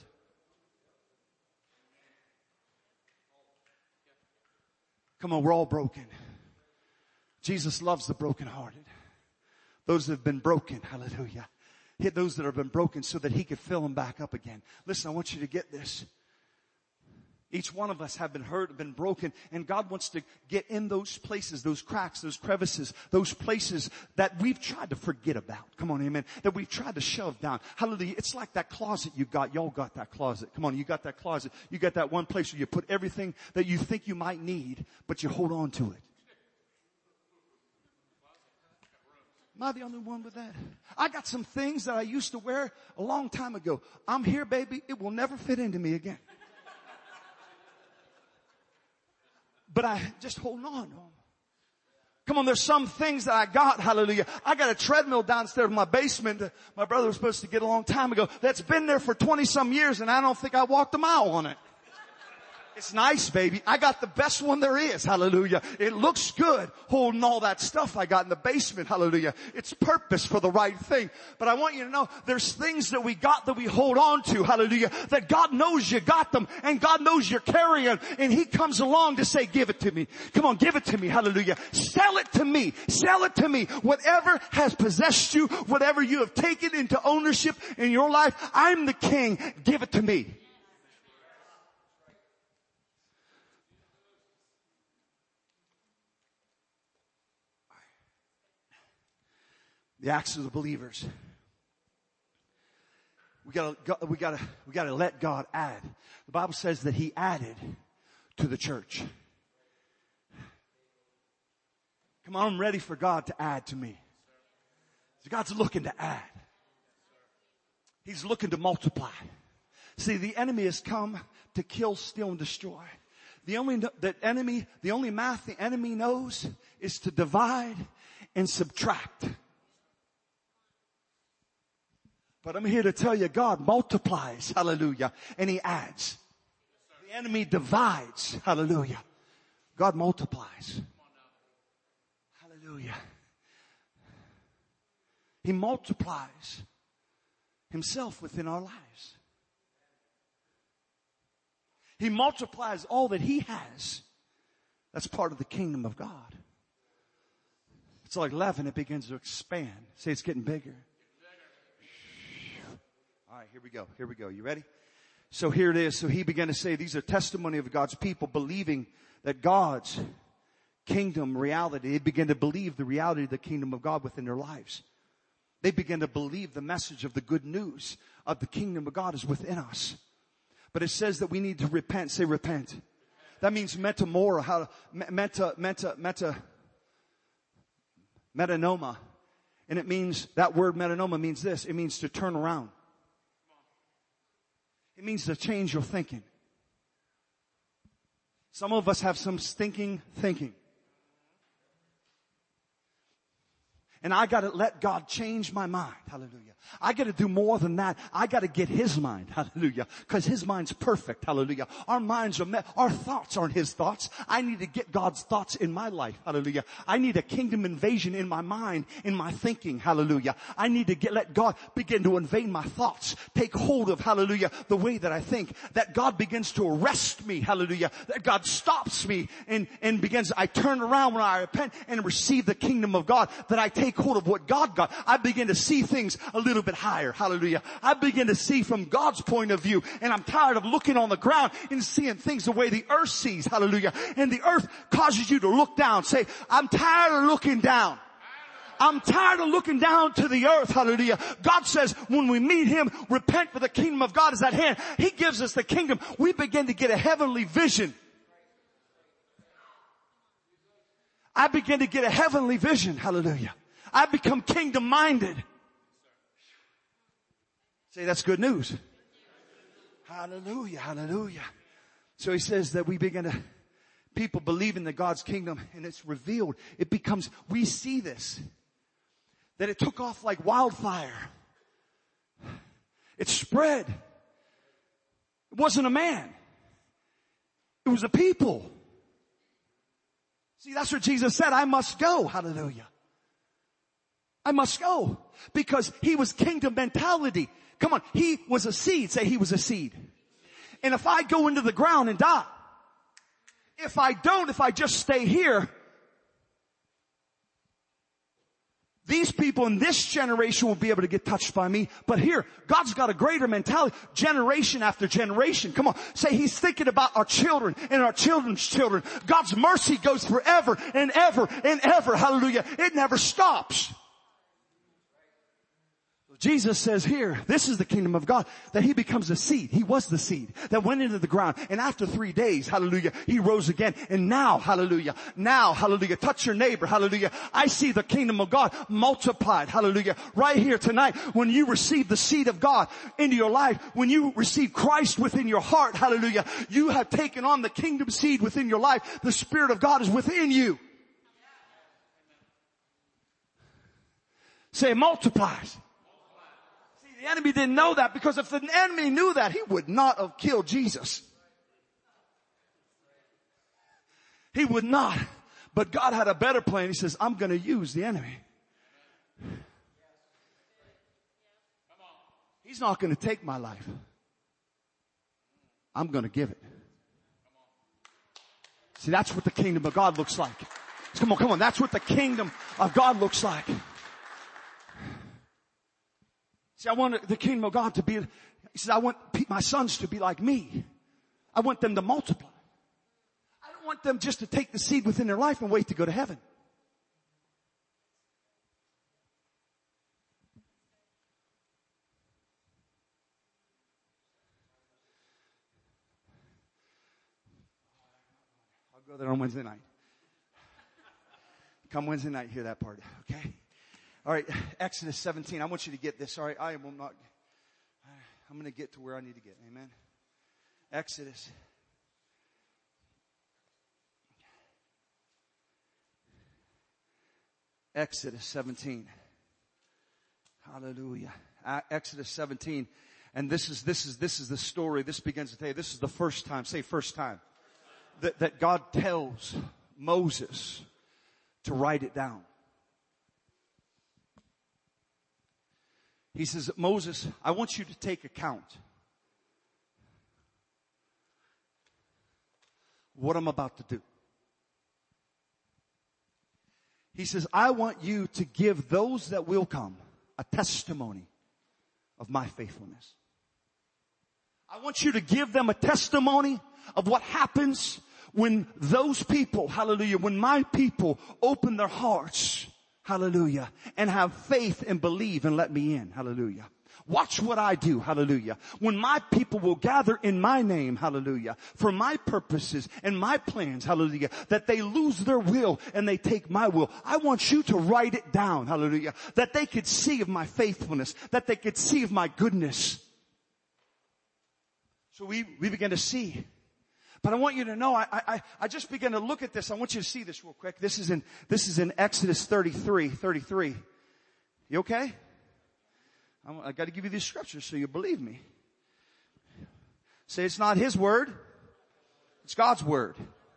Come on, we're all broken. Jesus loves the brokenhearted. Those that have been broken, hallelujah. Hit those that have been broken so that He could fill them back up again. Listen, I want you to get this. Each one of us have been hurt, been broken, and God wants to get in those places, those cracks, those crevices, those places that we've tried to forget about. Come on, amen. That we've tried to shove down. Hallelujah. It's like that closet you got. Y'all got that closet. Come on, you got that closet. You got that one place where you put everything that you think you might need, but you hold on to it. Am I the only one with that? I got some things that I used to wear a long time ago. I'm here, baby. It will never fit into me again. But I just hold on to them. Come on, there's some things that I got, hallelujah. I got a treadmill downstairs in my basement that my brother was supposed to get a long time ago. That's been there for twenty some years and I don't think I walked a mile on it. It's nice, baby. I got the best one there is. Hallelujah. It looks good holding all that stuff I got in the basement. Hallelujah. It's purpose for the right thing. But I want you to know there's things that we got that we hold on to. Hallelujah. That God knows you got them and God knows you're carrying and He comes along to say, give it to me. Come on, give it to me. Hallelujah. Sell it to me. Sell it to me. Whatever has possessed you, whatever you have taken into ownership in your life, I'm the king. Give it to me. The acts of the believers. We gotta, we gotta, we gotta let God add. The Bible says that He added to the church. Come on, I'm ready for God to add to me. God's looking to add. He's looking to multiply. See, the enemy has come to kill, steal, and destroy. The only, the enemy, the only math the enemy knows is to divide and subtract. But I'm here to tell you, God multiplies, hallelujah, and He adds. The enemy divides, hallelujah. God multiplies. Hallelujah. He multiplies Himself within our lives. He multiplies all that He has. That's part of the kingdom of God. It's like leaven, it begins to expand. Say it's getting bigger. All right, here we go. Here we go. You ready? So here it is. So He began to say these are testimony of God's people believing that God's kingdom reality. They began to believe the reality of the kingdom of God within their lives. They began to believe the message of the good news of the kingdom of God is within us. But it says that we need to repent. Say repent. That means metamora, how meta, meta, meta, metanoma. And it means, that word metanoma means this. It means to turn around. It means to change your thinking. Some of us have some stinking thinking. And I gotta let God change my mind. Hallelujah. I gotta do more than that. I gotta get His mind. Hallelujah. Cause His mind's perfect. Hallelujah. Our minds are met. Our thoughts aren't His thoughts. I need to get God's thoughts in my life. Hallelujah. I need a kingdom invasion in my mind, in my thinking. Hallelujah. I need to get, let God begin to invade my thoughts. Take hold of, hallelujah, the way that I think. That God begins to arrest me. Hallelujah. That God stops me and, and begins, I turn around when I repent and receive the kingdom of God. That I take hold of what God got. I begin to see things a little bit higher. Hallelujah. I begin to see from God's point of view. And I'm tired of looking on the ground and seeing things the way the earth sees. Hallelujah. And the earth causes you to look down. Say, I'm tired of looking down. I'm tired of looking down to the earth. Hallelujah. God says when we meet Him, repent for the kingdom of God is at hand. He gives us the kingdom. We begin to get a heavenly vision. I begin to get a heavenly vision. Hallelujah. I become kingdom minded. Say that's good news. Hallelujah. Hallelujah. So He says that we begin to, people believe in the God's kingdom and it's revealed. It becomes, we see this. That it took off like wildfire. It spread. It wasn't a man. It was a people. See, that's what Jesus said. I must go. Hallelujah. I must go because He was kingdom mentality. Come on. He was a seed. Say He was a seed. And if I go into the ground and die, if I don't, if I just stay here, These people in this generation will be able to get touched by me. But here, God's got a greater mentality. Generation after generation. Come on. Say He's thinking about our children and our children's children. God's mercy goes forever and ever and ever. Hallelujah. It never stops. Jesus says here, this is the kingdom of God, that He becomes a seed. He was the seed that went into the ground. And after three days, hallelujah, He rose again. And now, hallelujah, now, hallelujah, touch your neighbor, hallelujah. I see the kingdom of God multiplied, hallelujah. Right here tonight, when you receive the seed of God into your life, when you receive Christ within your heart, hallelujah, you have taken on the kingdom seed within your life. The Spirit of God is within you. Say, it multiplies. The enemy didn't know that, because if the enemy knew that, he would not have killed Jesus. He would not. But God had a better plan. He says, I'm going to use the enemy. He's not going to take my life. I'm going to give it. See, that's what the kingdom of God looks like. Come on, come on. That's what the kingdom of God looks like. See, I want the kingdom of God to be, He says, I want my sons to be like me. I want them to multiply. I don't want them just to take the seed within their life and wait to go to heaven. I'll go there on Wednesday night. Come Wednesday night, hear that part, okay? All right, Exodus seventeen. I want you to get this. All right, I will not. I'm going to get to where I need to get. Amen. Exodus. Exodus seventeen. Hallelujah. Exodus seventeen. And this is, this is, this is the story. This begins to tell you. This is the first time. Say first time. That, that God tells Moses to write it down. He says, Moses, I want you to take account what I'm about to do. He says, I want you to give those that will come a testimony of my faithfulness. I want you to give them a testimony of what happens when those people, hallelujah, when my people open their hearts, hallelujah, and have faith and believe and let me in, hallelujah. Watch what I do, hallelujah. When my people will gather in my name, hallelujah, for my purposes and my plans, hallelujah, that they lose their will and they take my will. I want you to write it down, hallelujah, that they could see of my faithfulness, that they could see of my goodness. So we, we began to see. But I want you to know, I, I, I just began to look at this. I want you to see this real quick. This is in, this is in Exodus thirty-three, thirty-three. You okay? I'm, I got to give you these scriptures so you believe me. Say it's not His word. It's God's word.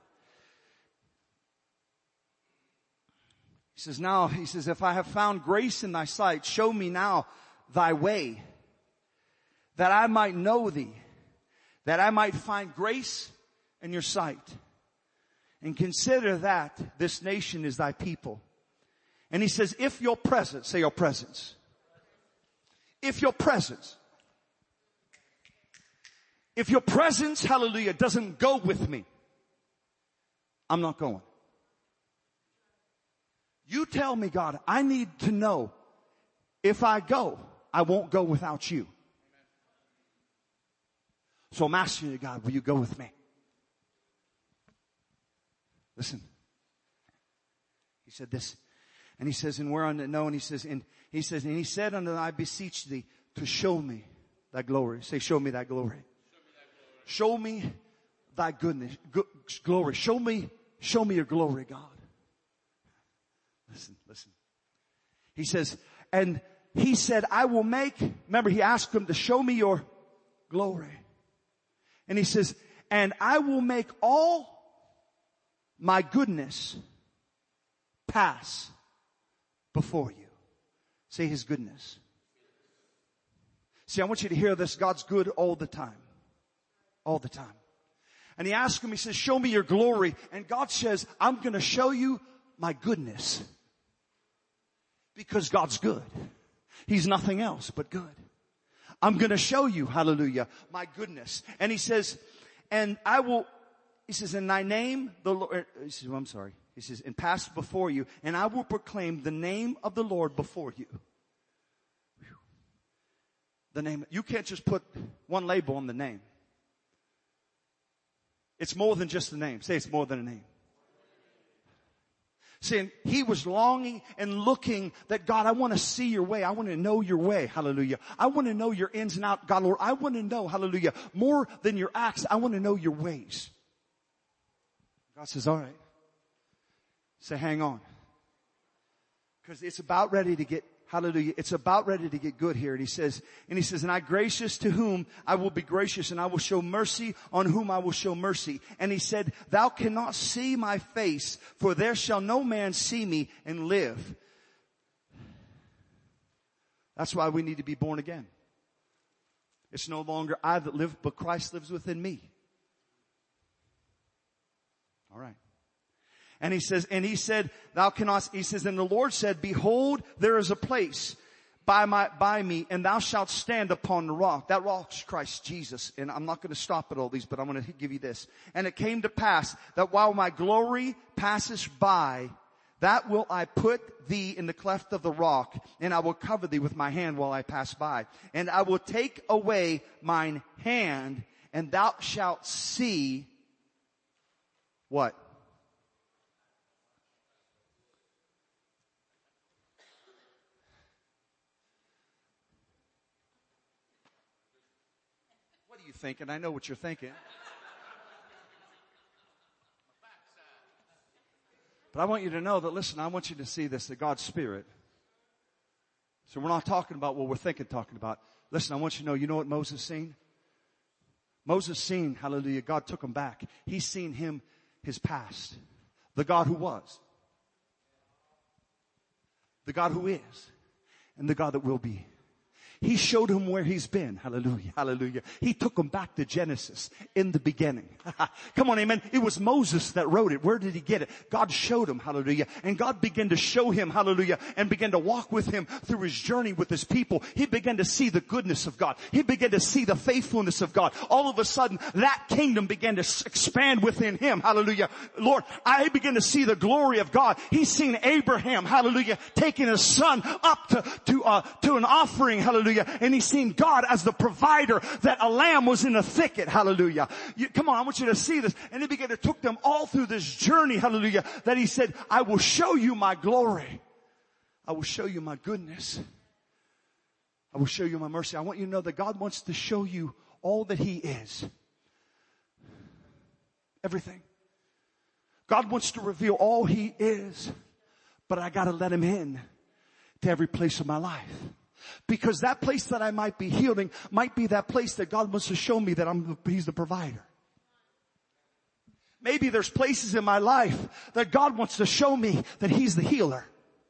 He says now, he says, if I have found grace in thy sight, show me now thy way, that I might know thee, that I might find grace in your sight, and consider that this nation is thy people. And he says, if your presence, say your presence, if your presence, if your presence, hallelujah, doesn't go with me, I'm not going. You tell me, God, I need to know if I go, I won't go without you. So I'm asking you, God, will you go with me? Listen. He said this. And he says, and we're on the no, and he says, and he says, and he said unto them, I beseech thee to show me thy glory. Say, show me thy glory. Show me thy goodness, go, glory. Show me, show me your glory, God. Listen, listen. He says, and he said, I will make, remember he asked him to show me your glory. And he says, and I will make all my goodness pass before you. Say His goodness. See, I want you to hear this. God's good all the time. All the time. And he asks him, he says, show me your glory. And God says, I'm going to show you my goodness. Because God's good. He's nothing else but good. I'm going to show you, hallelujah, my goodness. And he says, and I will, he says, in thy name, the Lord, he says, well, I'm sorry. He says, and pass before you, and I will proclaim the name of the Lord before you. Whew. The name, you can't just put one label on the name. It's more than just a name. Say it's more than a name. Saying he was longing and looking that God, I want to see your way. I want to know your way. Hallelujah. I want to know your ins and out. God, Lord, I want to know, hallelujah, more than your acts. I want to know your ways. God says, all right. Say, hang on. Because it's about ready to get, hallelujah, it's about ready to get good here. And he says, and he says, and I gracious to whom I will be gracious, and I will show mercy on whom I will show mercy. And he said, thou cannot see my face, for there shall no man see me and live. That's why we need to be born again. It's no longer I that live, but Christ lives within me. All right. And he says, and he said, thou cannot, he says, and the Lord said, behold, there is a place by my, by me, and thou shalt stand upon the rock. That rock's Christ Jesus. And I'm not going to stop at all these, but I'm going to give you this. And it came to pass that while my glory passes by, that will I put thee in the cleft of the rock, and I will cover thee with my hand while I pass by. And I will take away mine hand, and thou shalt see what? Thinking. I know what you're thinking. But I want you to know that, listen, I want you to see this, that God's Spirit. So we're not talking about what we're thinking, talking about. Listen, I want you to know, you know what Moses seen? Moses seen, hallelujah, God took him back. He's seen him, his past. The God who was. The God who is. And the God that will be. He showed him where he's been. Hallelujah. Hallelujah. He took him back to Genesis in the beginning. Come on, amen. It was Moses that wrote it. Where did he get it? God showed him. Hallelujah. And God began to show him. Hallelujah. And began to walk with him through his journey with his people. He began to see the goodness of God. He began to see the faithfulness of God. All of a sudden, that kingdom began to expand within him. Hallelujah. Lord, I began to see the glory of God. He's seen Abraham. Hallelujah. Taking his son up to, to, uh, to an offering. Hallelujah. And he's seen God as the provider, that a lamb was in a thicket. Hallelujah. You, come on, I want you to see this. And he began to took them all through this journey. Hallelujah. That he said, I will show you my glory. I will show you my goodness. I will show you my mercy. I want you to know that God wants to show you all that he is. Everything. God wants to reveal all he is. But I got to let him in to every place of my life. Because that place that I might be healing might be that place that God wants to show me that I'm the, he's the provider. Maybe there's places in my life that God wants to show me that he's the healer.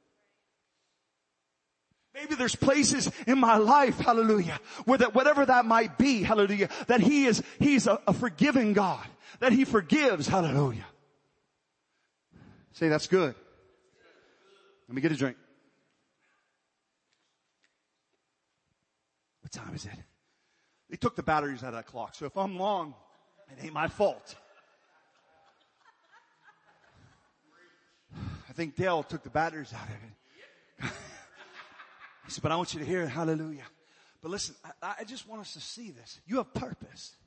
Maybe there's places in my life, hallelujah, where that whatever that might be, hallelujah, that he is, he's a, a forgiving God, that he forgives, hallelujah. Say, that's good. Let me get a drink. What time is it? They took the batteries out of that clock. So if I'm long, it ain't my fault. I think Dale took the batteries out of it. He said, but I want you to hear it. Hallelujah. But listen, I, I just want us to see this. You have purpose.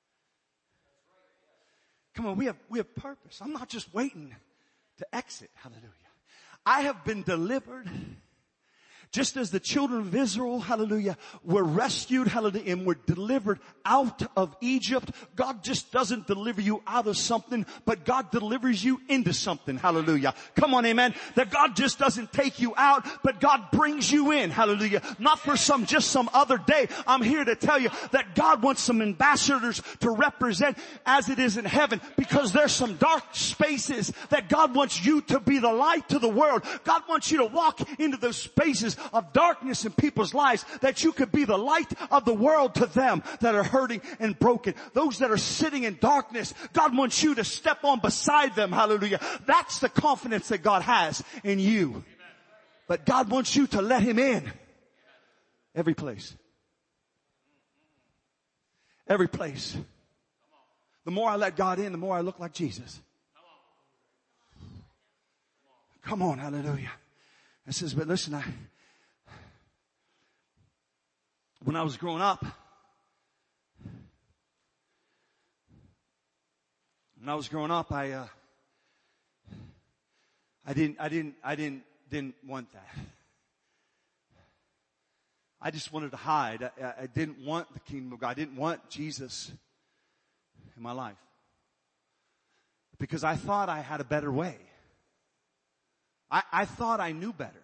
Come on, we have, we have purpose. I'm not just waiting to exit. Hallelujah. I have been delivered. Just as the children of Israel, hallelujah, were rescued, hallelujah, and were delivered out of Egypt. God just doesn't deliver you out of something, but God delivers you into something, hallelujah. Come on, amen. That God just doesn't take you out, but God brings you in, hallelujah. Not for some, just some other day. I'm here to tell you that God wants some ambassadors to represent as it is in heaven, because there's some dark spaces that God wants you to be the light to the world. God wants you to walk into those spaces of darkness in people's lives, that you could be the light of the world to them that are hurting and broken. Those that are sitting in darkness, God wants you to step on beside them. Hallelujah. That's the confidence that God has in you. But God wants you to let Him in. Every place. Every place. The more I let God in, the more I look like Jesus. Come on, hallelujah. It says, but listen, I, when I was growing up, when I was growing up, I, uh, I didn't, I didn't, I didn't, didn't want that. I just wanted to hide. I, I didn't want the kingdom of God. I didn't want Jesus in my life. Because I thought I had a better way. I, I thought I knew better.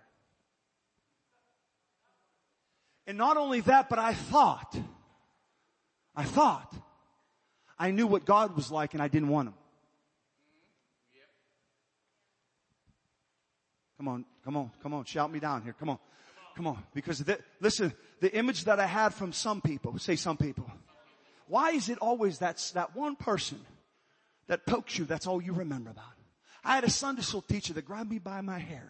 And not only that, but I thought, I thought I knew what God was like and I didn't want Him. Come on, come on, come on, shout me down here. Come on, come on. Because the, listen, the image that I had from some people, say some people. Why is it always that's that one person that pokes you, that's all you remember about? I had a Sunday school teacher that grabbed me by my hair.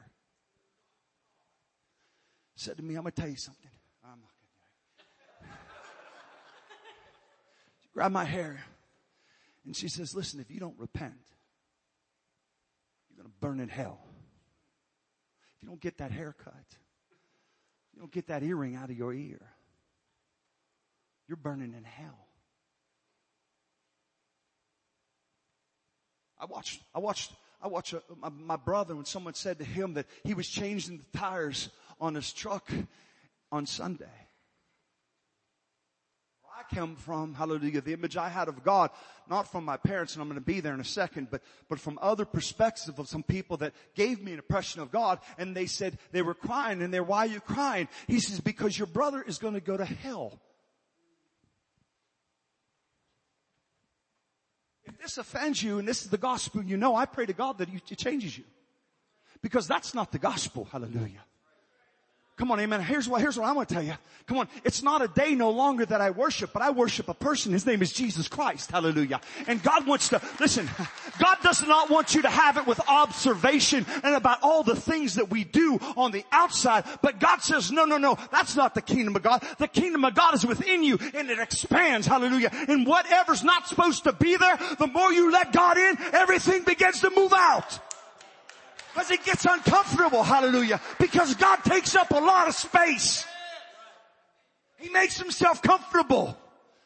Said to me, I'm going to tell you something. I'm not going to. She grabbed my hair. And she says, listen, if you don't repent, you're going to burn in hell. If you don't get that haircut, if you don't get that earring out of your ear, you're burning in hell. I watched, I watched, I watched a, my, my brother when someone said to him that he was changing the tires on his truck on Sunday. Where I come from, hallelujah, the image I had of God, not from my parents, and I'm going to be there in a second, but, but from other perspectives of some people that gave me an impression of God, and they said, they were crying, and they're, why are you crying? He says, because your brother is going to go to hell. If this offends you and this is the gospel, you know, I pray to God that it changes you. Because that's not the gospel. Hallelujah. Come on, amen. Here's what, here's what I'm going to tell you. Come on. It's not a day no longer that I worship, but I worship a person. His name is Jesus Christ. Hallelujah. And God wants to, listen, God does not want you to have it with observation and about all the things that we do on the outside. But God says, no, no, no, that's not the kingdom of God. The kingdom of God is within you and it expands. Hallelujah. And whatever's not supposed to be there, the more you let God in, everything begins to move out. Because it gets uncomfortable, hallelujah. Because God takes up a lot of space. He makes Himself comfortable.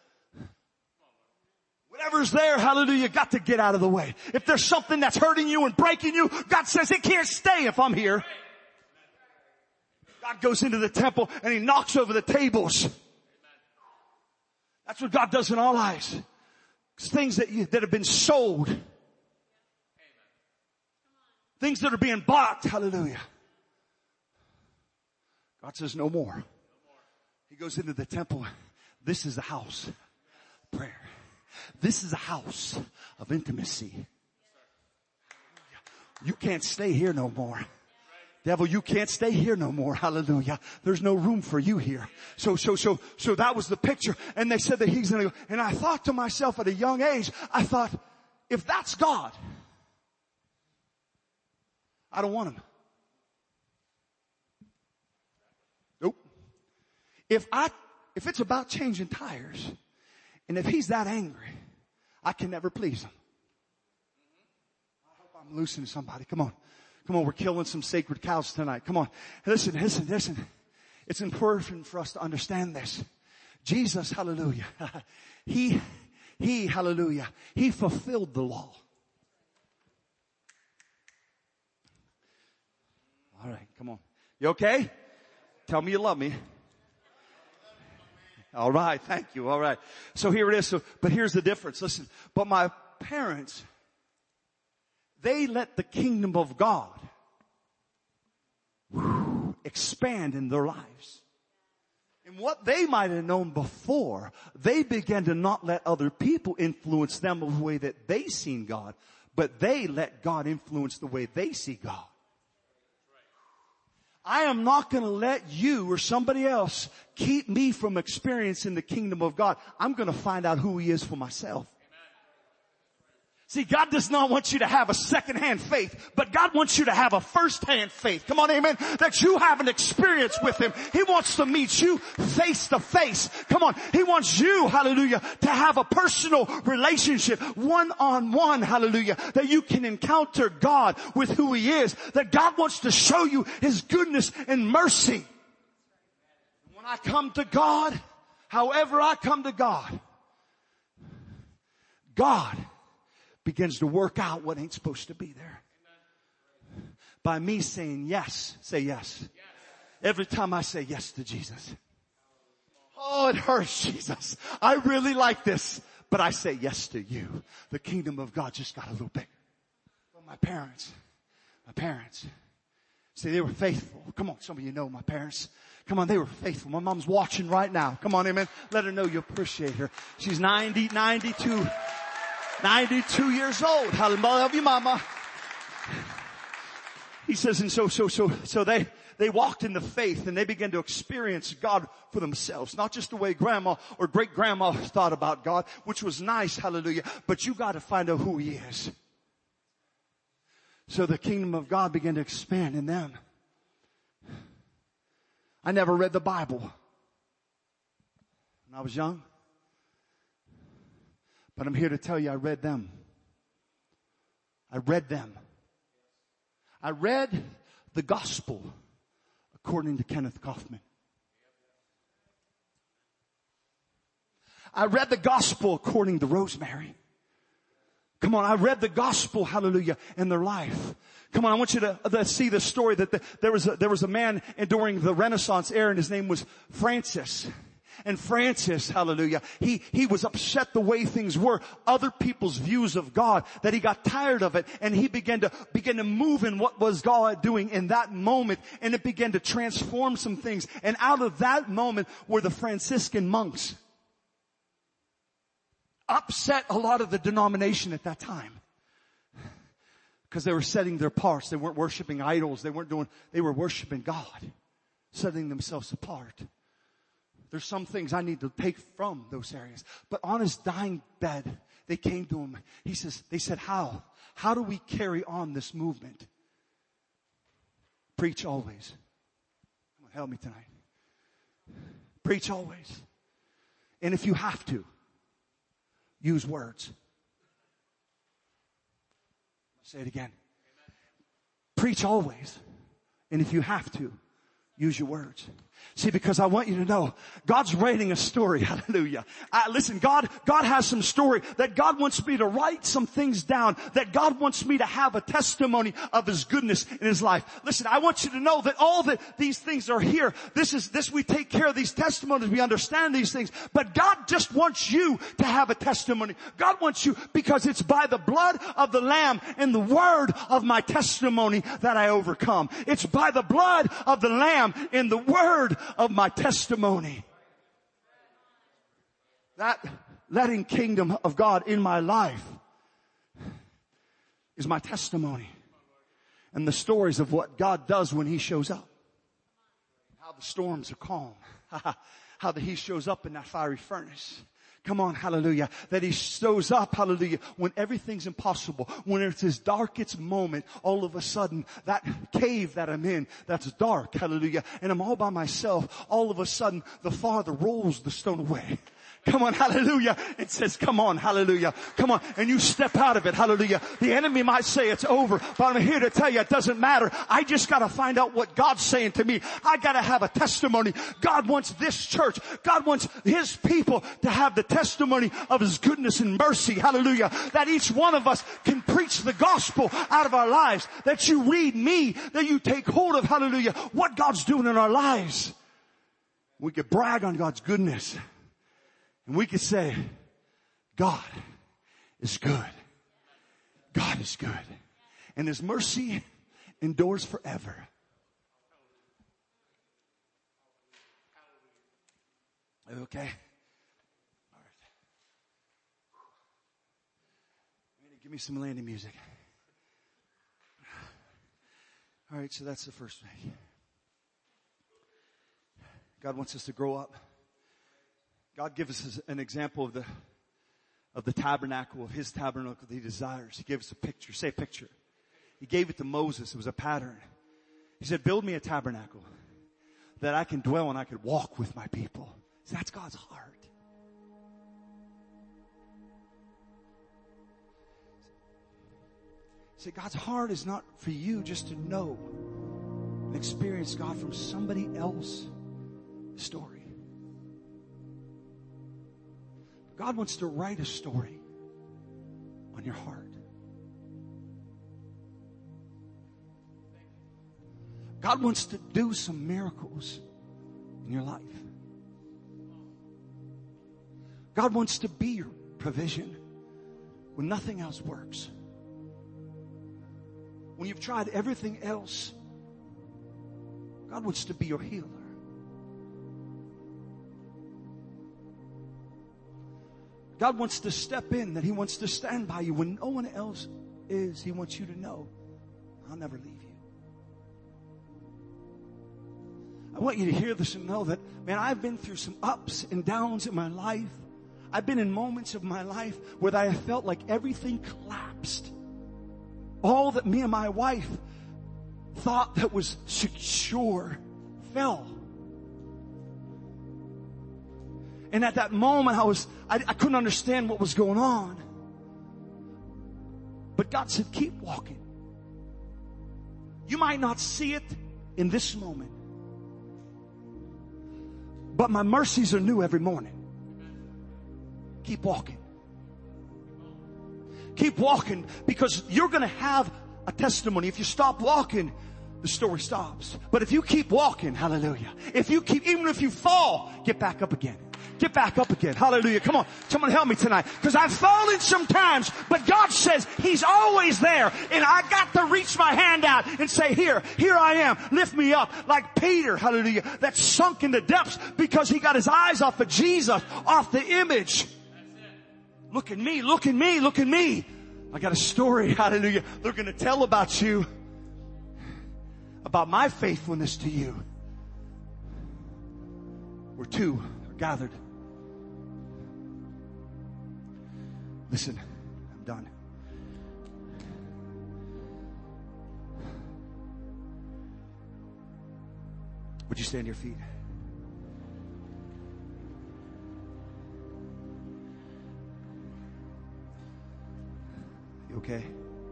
Whatever's there, hallelujah, got to get out of the way. If there's something that's hurting you and breaking you, God says it can't stay if I'm here. God goes into the temple and He knocks over the tables. That's what God does in our lives. It's things that, you, that have been sold. Things that are being bought. Hallelujah. God says no more. He goes into the temple. This is a house of prayer. This is a house of intimacy. You can't stay here no more. Devil, you can't stay here no more. Hallelujah. There's no room for you here. So, so, so, so that was the picture. And they said that He's going to go. And I thought to myself at a young age, I thought, if that's God, I don't want Him. Nope. If I, if it's about changing tires, and if He's that angry, I can never please Him. I hope I'm loosening somebody. Come on. Come on, we're killing some sacred cows tonight. Come on. Listen, listen, listen. It's important for us to understand this. Jesus, hallelujah. He, He, hallelujah. He fulfilled the law. All right, come on. You okay? Tell me you love me. All right, thank you. All right. So here it is. So, but here's the difference. Listen, but my parents, they let the kingdom of God whew, expand in their lives. And what they might have known before, they began to not let other people influence them of the way that they seen God, but they let God influence the way they see God. I am not going to let you or somebody else keep me from experiencing the kingdom of God. I'm going to find out who He is for myself. See, God does not want you to have a second-hand faith, but God wants you to have a first-hand faith. Come on, amen? That you have an experience with Him. He wants to meet you face to face. Come on. He wants you, hallelujah, to have a personal relationship, one-on-one, hallelujah, that you can encounter God with who He is. That God wants to show you His goodness and mercy. When I come to God, however I come to God, God begins to work out what ain't supposed to be there. By me saying yes, say yes. Yes. Every time I say yes to Jesus. Oh, it hurts, Jesus. I really like this. But I say yes to you. The kingdom of God just got a little bigger. Well, my parents, my parents, see, they were faithful. Come on, some of you know my parents. Come on, they were faithful. My mom's watching right now. Come on, amen. Let her know you appreciate her. She's ninety, ninety-two. ninety-two years old. Hallelujah. I love you, mama. He says, and so, so, so, so they, they walked in the faith and they began to experience God for themselves. Not just the way grandma or great grandma thought about God, which was nice. Hallelujah. But you got to find out who He is. So the kingdom of God began to expand in them. I never read the Bible when I was young. But I'm here to tell you, I read them. I read them. I read the gospel according to Kenneth Copeland. I read the gospel according to Rosemary. Come on, I read the gospel, hallelujah, in their life. Come on, I want you to, to see the story that the, there was a, there was a man during the Renaissance era, and his name was Francis. And Francis, hallelujah, he, he was upset the way things were, other people's views of God, that he got tired of it, and he began to, began to move in what was God doing in that moment, and it began to transform some things. And out of that moment were the Franciscan monks. Upset a lot of the denomination at that time. Because they were setting their parts. They weren't worshiping idols. They weren't doing, they were worshiping God. Setting themselves apart. There's some things I need to take from those areas. But on his dying bed, they came to him. He says, they said, how? How do we carry on this movement? Preach always. Come on, help me tonight. Preach always. And if you have to, use words. I'll say it again. Preach always. And if you have to, use your words. See, because I want you to know, God's writing a story. Hallelujah. Uh, listen, God, God has some story that God wants me to write some things down, that God wants me to have a testimony of His goodness in His life. Listen, I want you to know that all that these things are here. This is, this, we take care of these testimonies. We understand these things. But God just wants you to have a testimony. God wants you, because it's by the blood of the Lamb and the word of my testimony that I overcome. It's by the blood of the Lamb and the word of my testimony. That letting kingdom of God in my life is my testimony. And the stories of what God does when He shows up. How the storms are calm. How that He shows up in that fiery furnace. Come on, hallelujah. That He shows up, hallelujah, when everything's impossible. When it's His darkest moment, all of a sudden, that cave that I'm in, that's dark, hallelujah, and I'm all by myself, all of a sudden, the Father rolls the stone away. Come on, hallelujah. It says, come on, hallelujah. Come on. And you step out of it, hallelujah. The enemy might say it's over, but I'm here to tell you it doesn't matter. I just gotta find out what God's saying to me. I gotta have a testimony. God wants this church, God wants His people to have the testimony of His goodness and mercy, hallelujah. That each one of us can preach the gospel out of our lives. That you read me, that you take hold of, hallelujah, what God's doing in our lives. We could brag on God's goodness. And we could say, God is good. God is good. And His mercy endures forever. Okay? All right. Give me some landing music. All right, so that's the first thing. God wants us to grow up. God gives us an example of the of the tabernacle, of his tabernacle that he desires. He gave us a picture. Say a picture. He gave it to Moses. It was a pattern. He said, build me a tabernacle that I can dwell and I can walk with my people. See, that's God's heart. See, God's heart is not for you just to know and experience God from somebody else's story. God wants to write a story on your heart. God wants to do some miracles in your life. God wants to be your provision when nothing else works. When you've tried everything else, God wants to be your healer. God wants to step in, that he wants to stand by you when no one else is. He wants you to know, I'll never leave you. I want you to hear this and know that, man, I've been through some ups and downs in my life. I've been in moments of my life where I felt like everything collapsed. All that me and my wife thought that was secure fell. And at that moment, I was, I, I couldn't understand what was going on. But God said, keep walking. You might not see it in this moment, but my mercies are new every morning. Keep walking. Keep walking, because you're going to have a testimony. If you stop walking, the story stops. But if you keep walking, hallelujah. If you keep, even if you fall, get back up again. Get back up again. Hallelujah. Come on. Someone help me tonight. Because I've fallen sometimes, but God says he's always there. And I got to reach my hand out and say, here, here I am. Lift me up. Like Peter, hallelujah, that sunk in the depths because he got his eyes off of Jesus, off the image. Look at me, look at me, look at me. I got a story, hallelujah, they're going to tell about you, about my faithfulness to you. Where two are gathered. Listen, I'm done. Would you stand to your feet? You okay?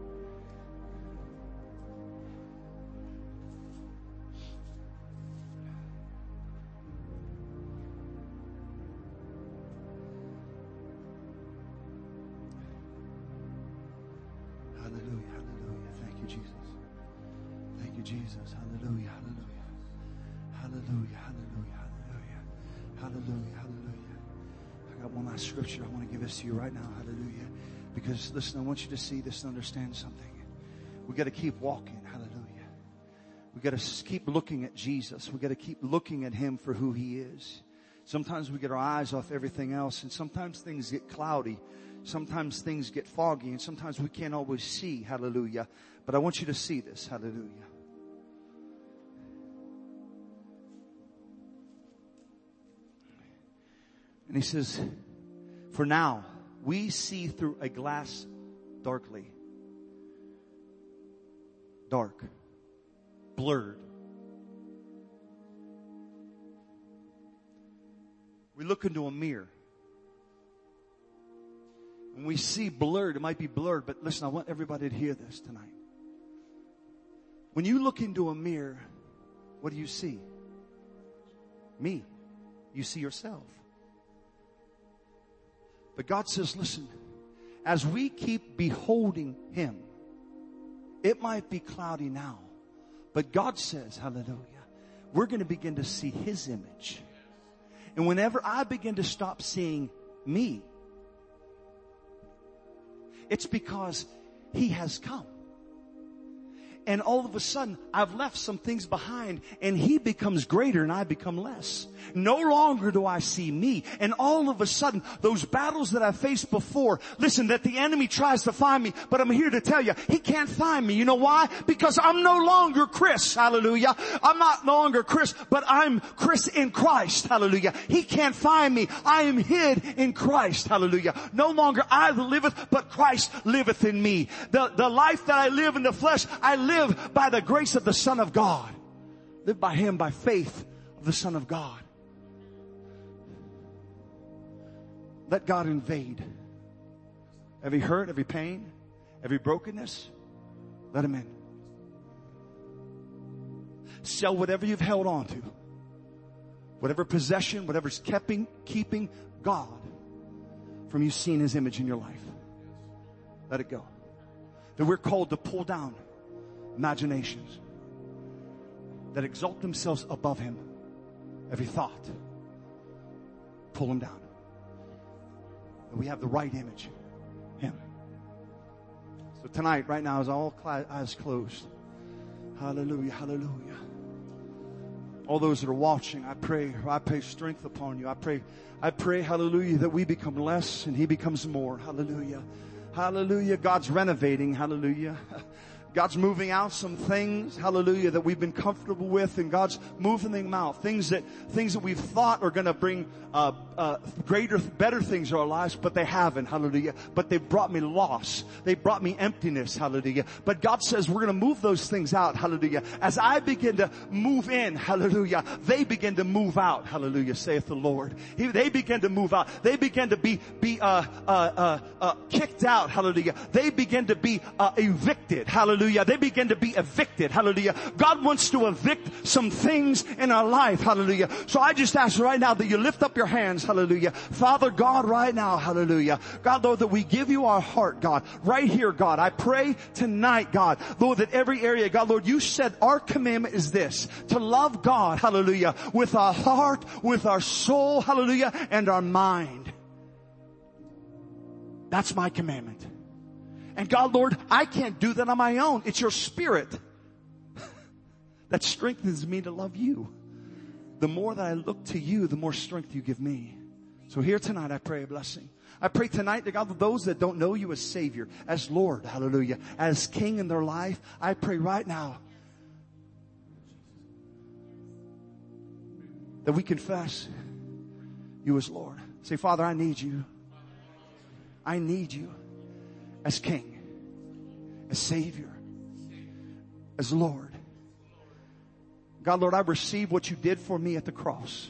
Hallelujah, hallelujah. Thank you, Jesus. Thank you, Jesus. Hallelujah, hallelujah. Hallelujah, hallelujah, hallelujah. Hallelujah, hallelujah. I got one last scripture. I want to give this to you right now. Hallelujah. Because, listen, I want you to see this and understand something. We got to keep walking. Hallelujah. We got to keep looking at Jesus. We got to keep looking at him for who he is. Sometimes we get our eyes off everything else, and sometimes things get cloudy. Sometimes things get foggy, and sometimes we can't always see. Hallelujah. But I want you to see this. Hallelujah. And he says, for now, we see through a glass darkly. Dark. Blurred. We look into a mirror. And we see blurred. It might be blurred, but listen, I want everybody to hear this tonight. When you look into a mirror, what do you see? Me. You see yourself. But God says, listen, as we keep beholding him, it might be cloudy now, but God says, hallelujah, we're going to begin to see his image. And whenever I begin to stop seeing me, it's because he has come. and all of a sudden I've left some things behind, and he becomes greater and I become less. No longer do I see me. And all of a sudden, those battles that I faced before, listen, that the enemy tries to find me, but I'm here to tell you, he can't find me. You know why? Because I'm no longer Chris. Hallelujah. I'm not no longer Chris, but I'm Chris in Christ. Hallelujah. He can't find me. I am hid in Christ. Hallelujah. No longer I liveth, but Christ liveth in me. The, the life that I live in the flesh, I live by the grace of the Son of God. Live by him, by faith of the Son of God. Let God invade every hurt, every pain, every brokenness. Let him in. Sell whatever you've held on to. Whatever possession, whatever's keeping, keeping God from you seeing his image in your life. Let it go. That we're called to pull down imaginations that exalt themselves above him. Every thought. Pull them down. That we have the right image. Him. So tonight, right now, as all eyes closed. Hallelujah, hallelujah. All those that are watching, I pray, I pray strength upon you. I pray, I pray, hallelujah, that we become less and he becomes more. Hallelujah. Hallelujah. God's renovating. Hallelujah. God's moving out some things, hallelujah, that we've been comfortable with, and God's moving them out. Things that, things that we've thought are going to bring, uh, uh, greater, better things to our lives, but they haven't, hallelujah. But they've brought me loss. They brought me emptiness, hallelujah. But God says we're going to move those things out, hallelujah. As I begin to move in, hallelujah, they begin to move out, hallelujah, saith the Lord. He, they begin to move out. They begin to be, be, uh, uh, uh, uh, kicked out, hallelujah. They begin to be, uh, evicted, hallelujah. They begin to be evicted. Hallelujah. God wants to evict some things in our life. Hallelujah. So I just ask right now that you lift up your hands. Hallelujah. Father God, right now. Hallelujah. God, Lord, that we give you our heart, God. Right here, God. I pray tonight, God, Lord, that every area, God, Lord, you said our commandment is this, to love God. Hallelujah. With our heart, with our soul. Hallelujah. And our mind. That's my commandment. And God, Lord, I can't do that on my own. It's your Spirit that strengthens me to love you. The more that I look to you, the more strength you give me. So here tonight, I pray a blessing. I pray tonight that God, those that don't know you as Savior, as Lord, hallelujah, as King in their life, I pray right now that we confess you as Lord. Say, Father, I need you. I need you. As King, as Savior, as Lord. God, Lord, I receive what you did for me at the cross.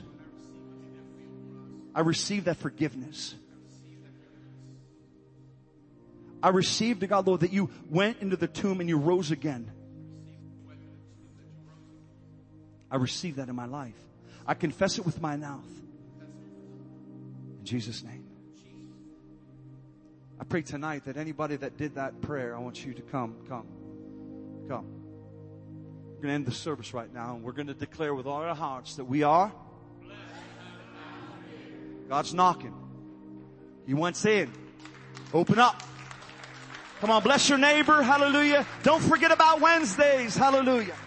I receive that forgiveness. I received, God, Lord, that you went into the tomb and you rose again. I receive that in my life. I confess it with my mouth. In Jesus' name. I pray tonight that anybody that did that prayer, I want you to come, come, come. We're going to end the service right now, and we're going to declare with all our hearts that we are. God's knocking. He wants in. Open up. Come on, bless your neighbor. Hallelujah. Don't forget about Wednesdays. Hallelujah.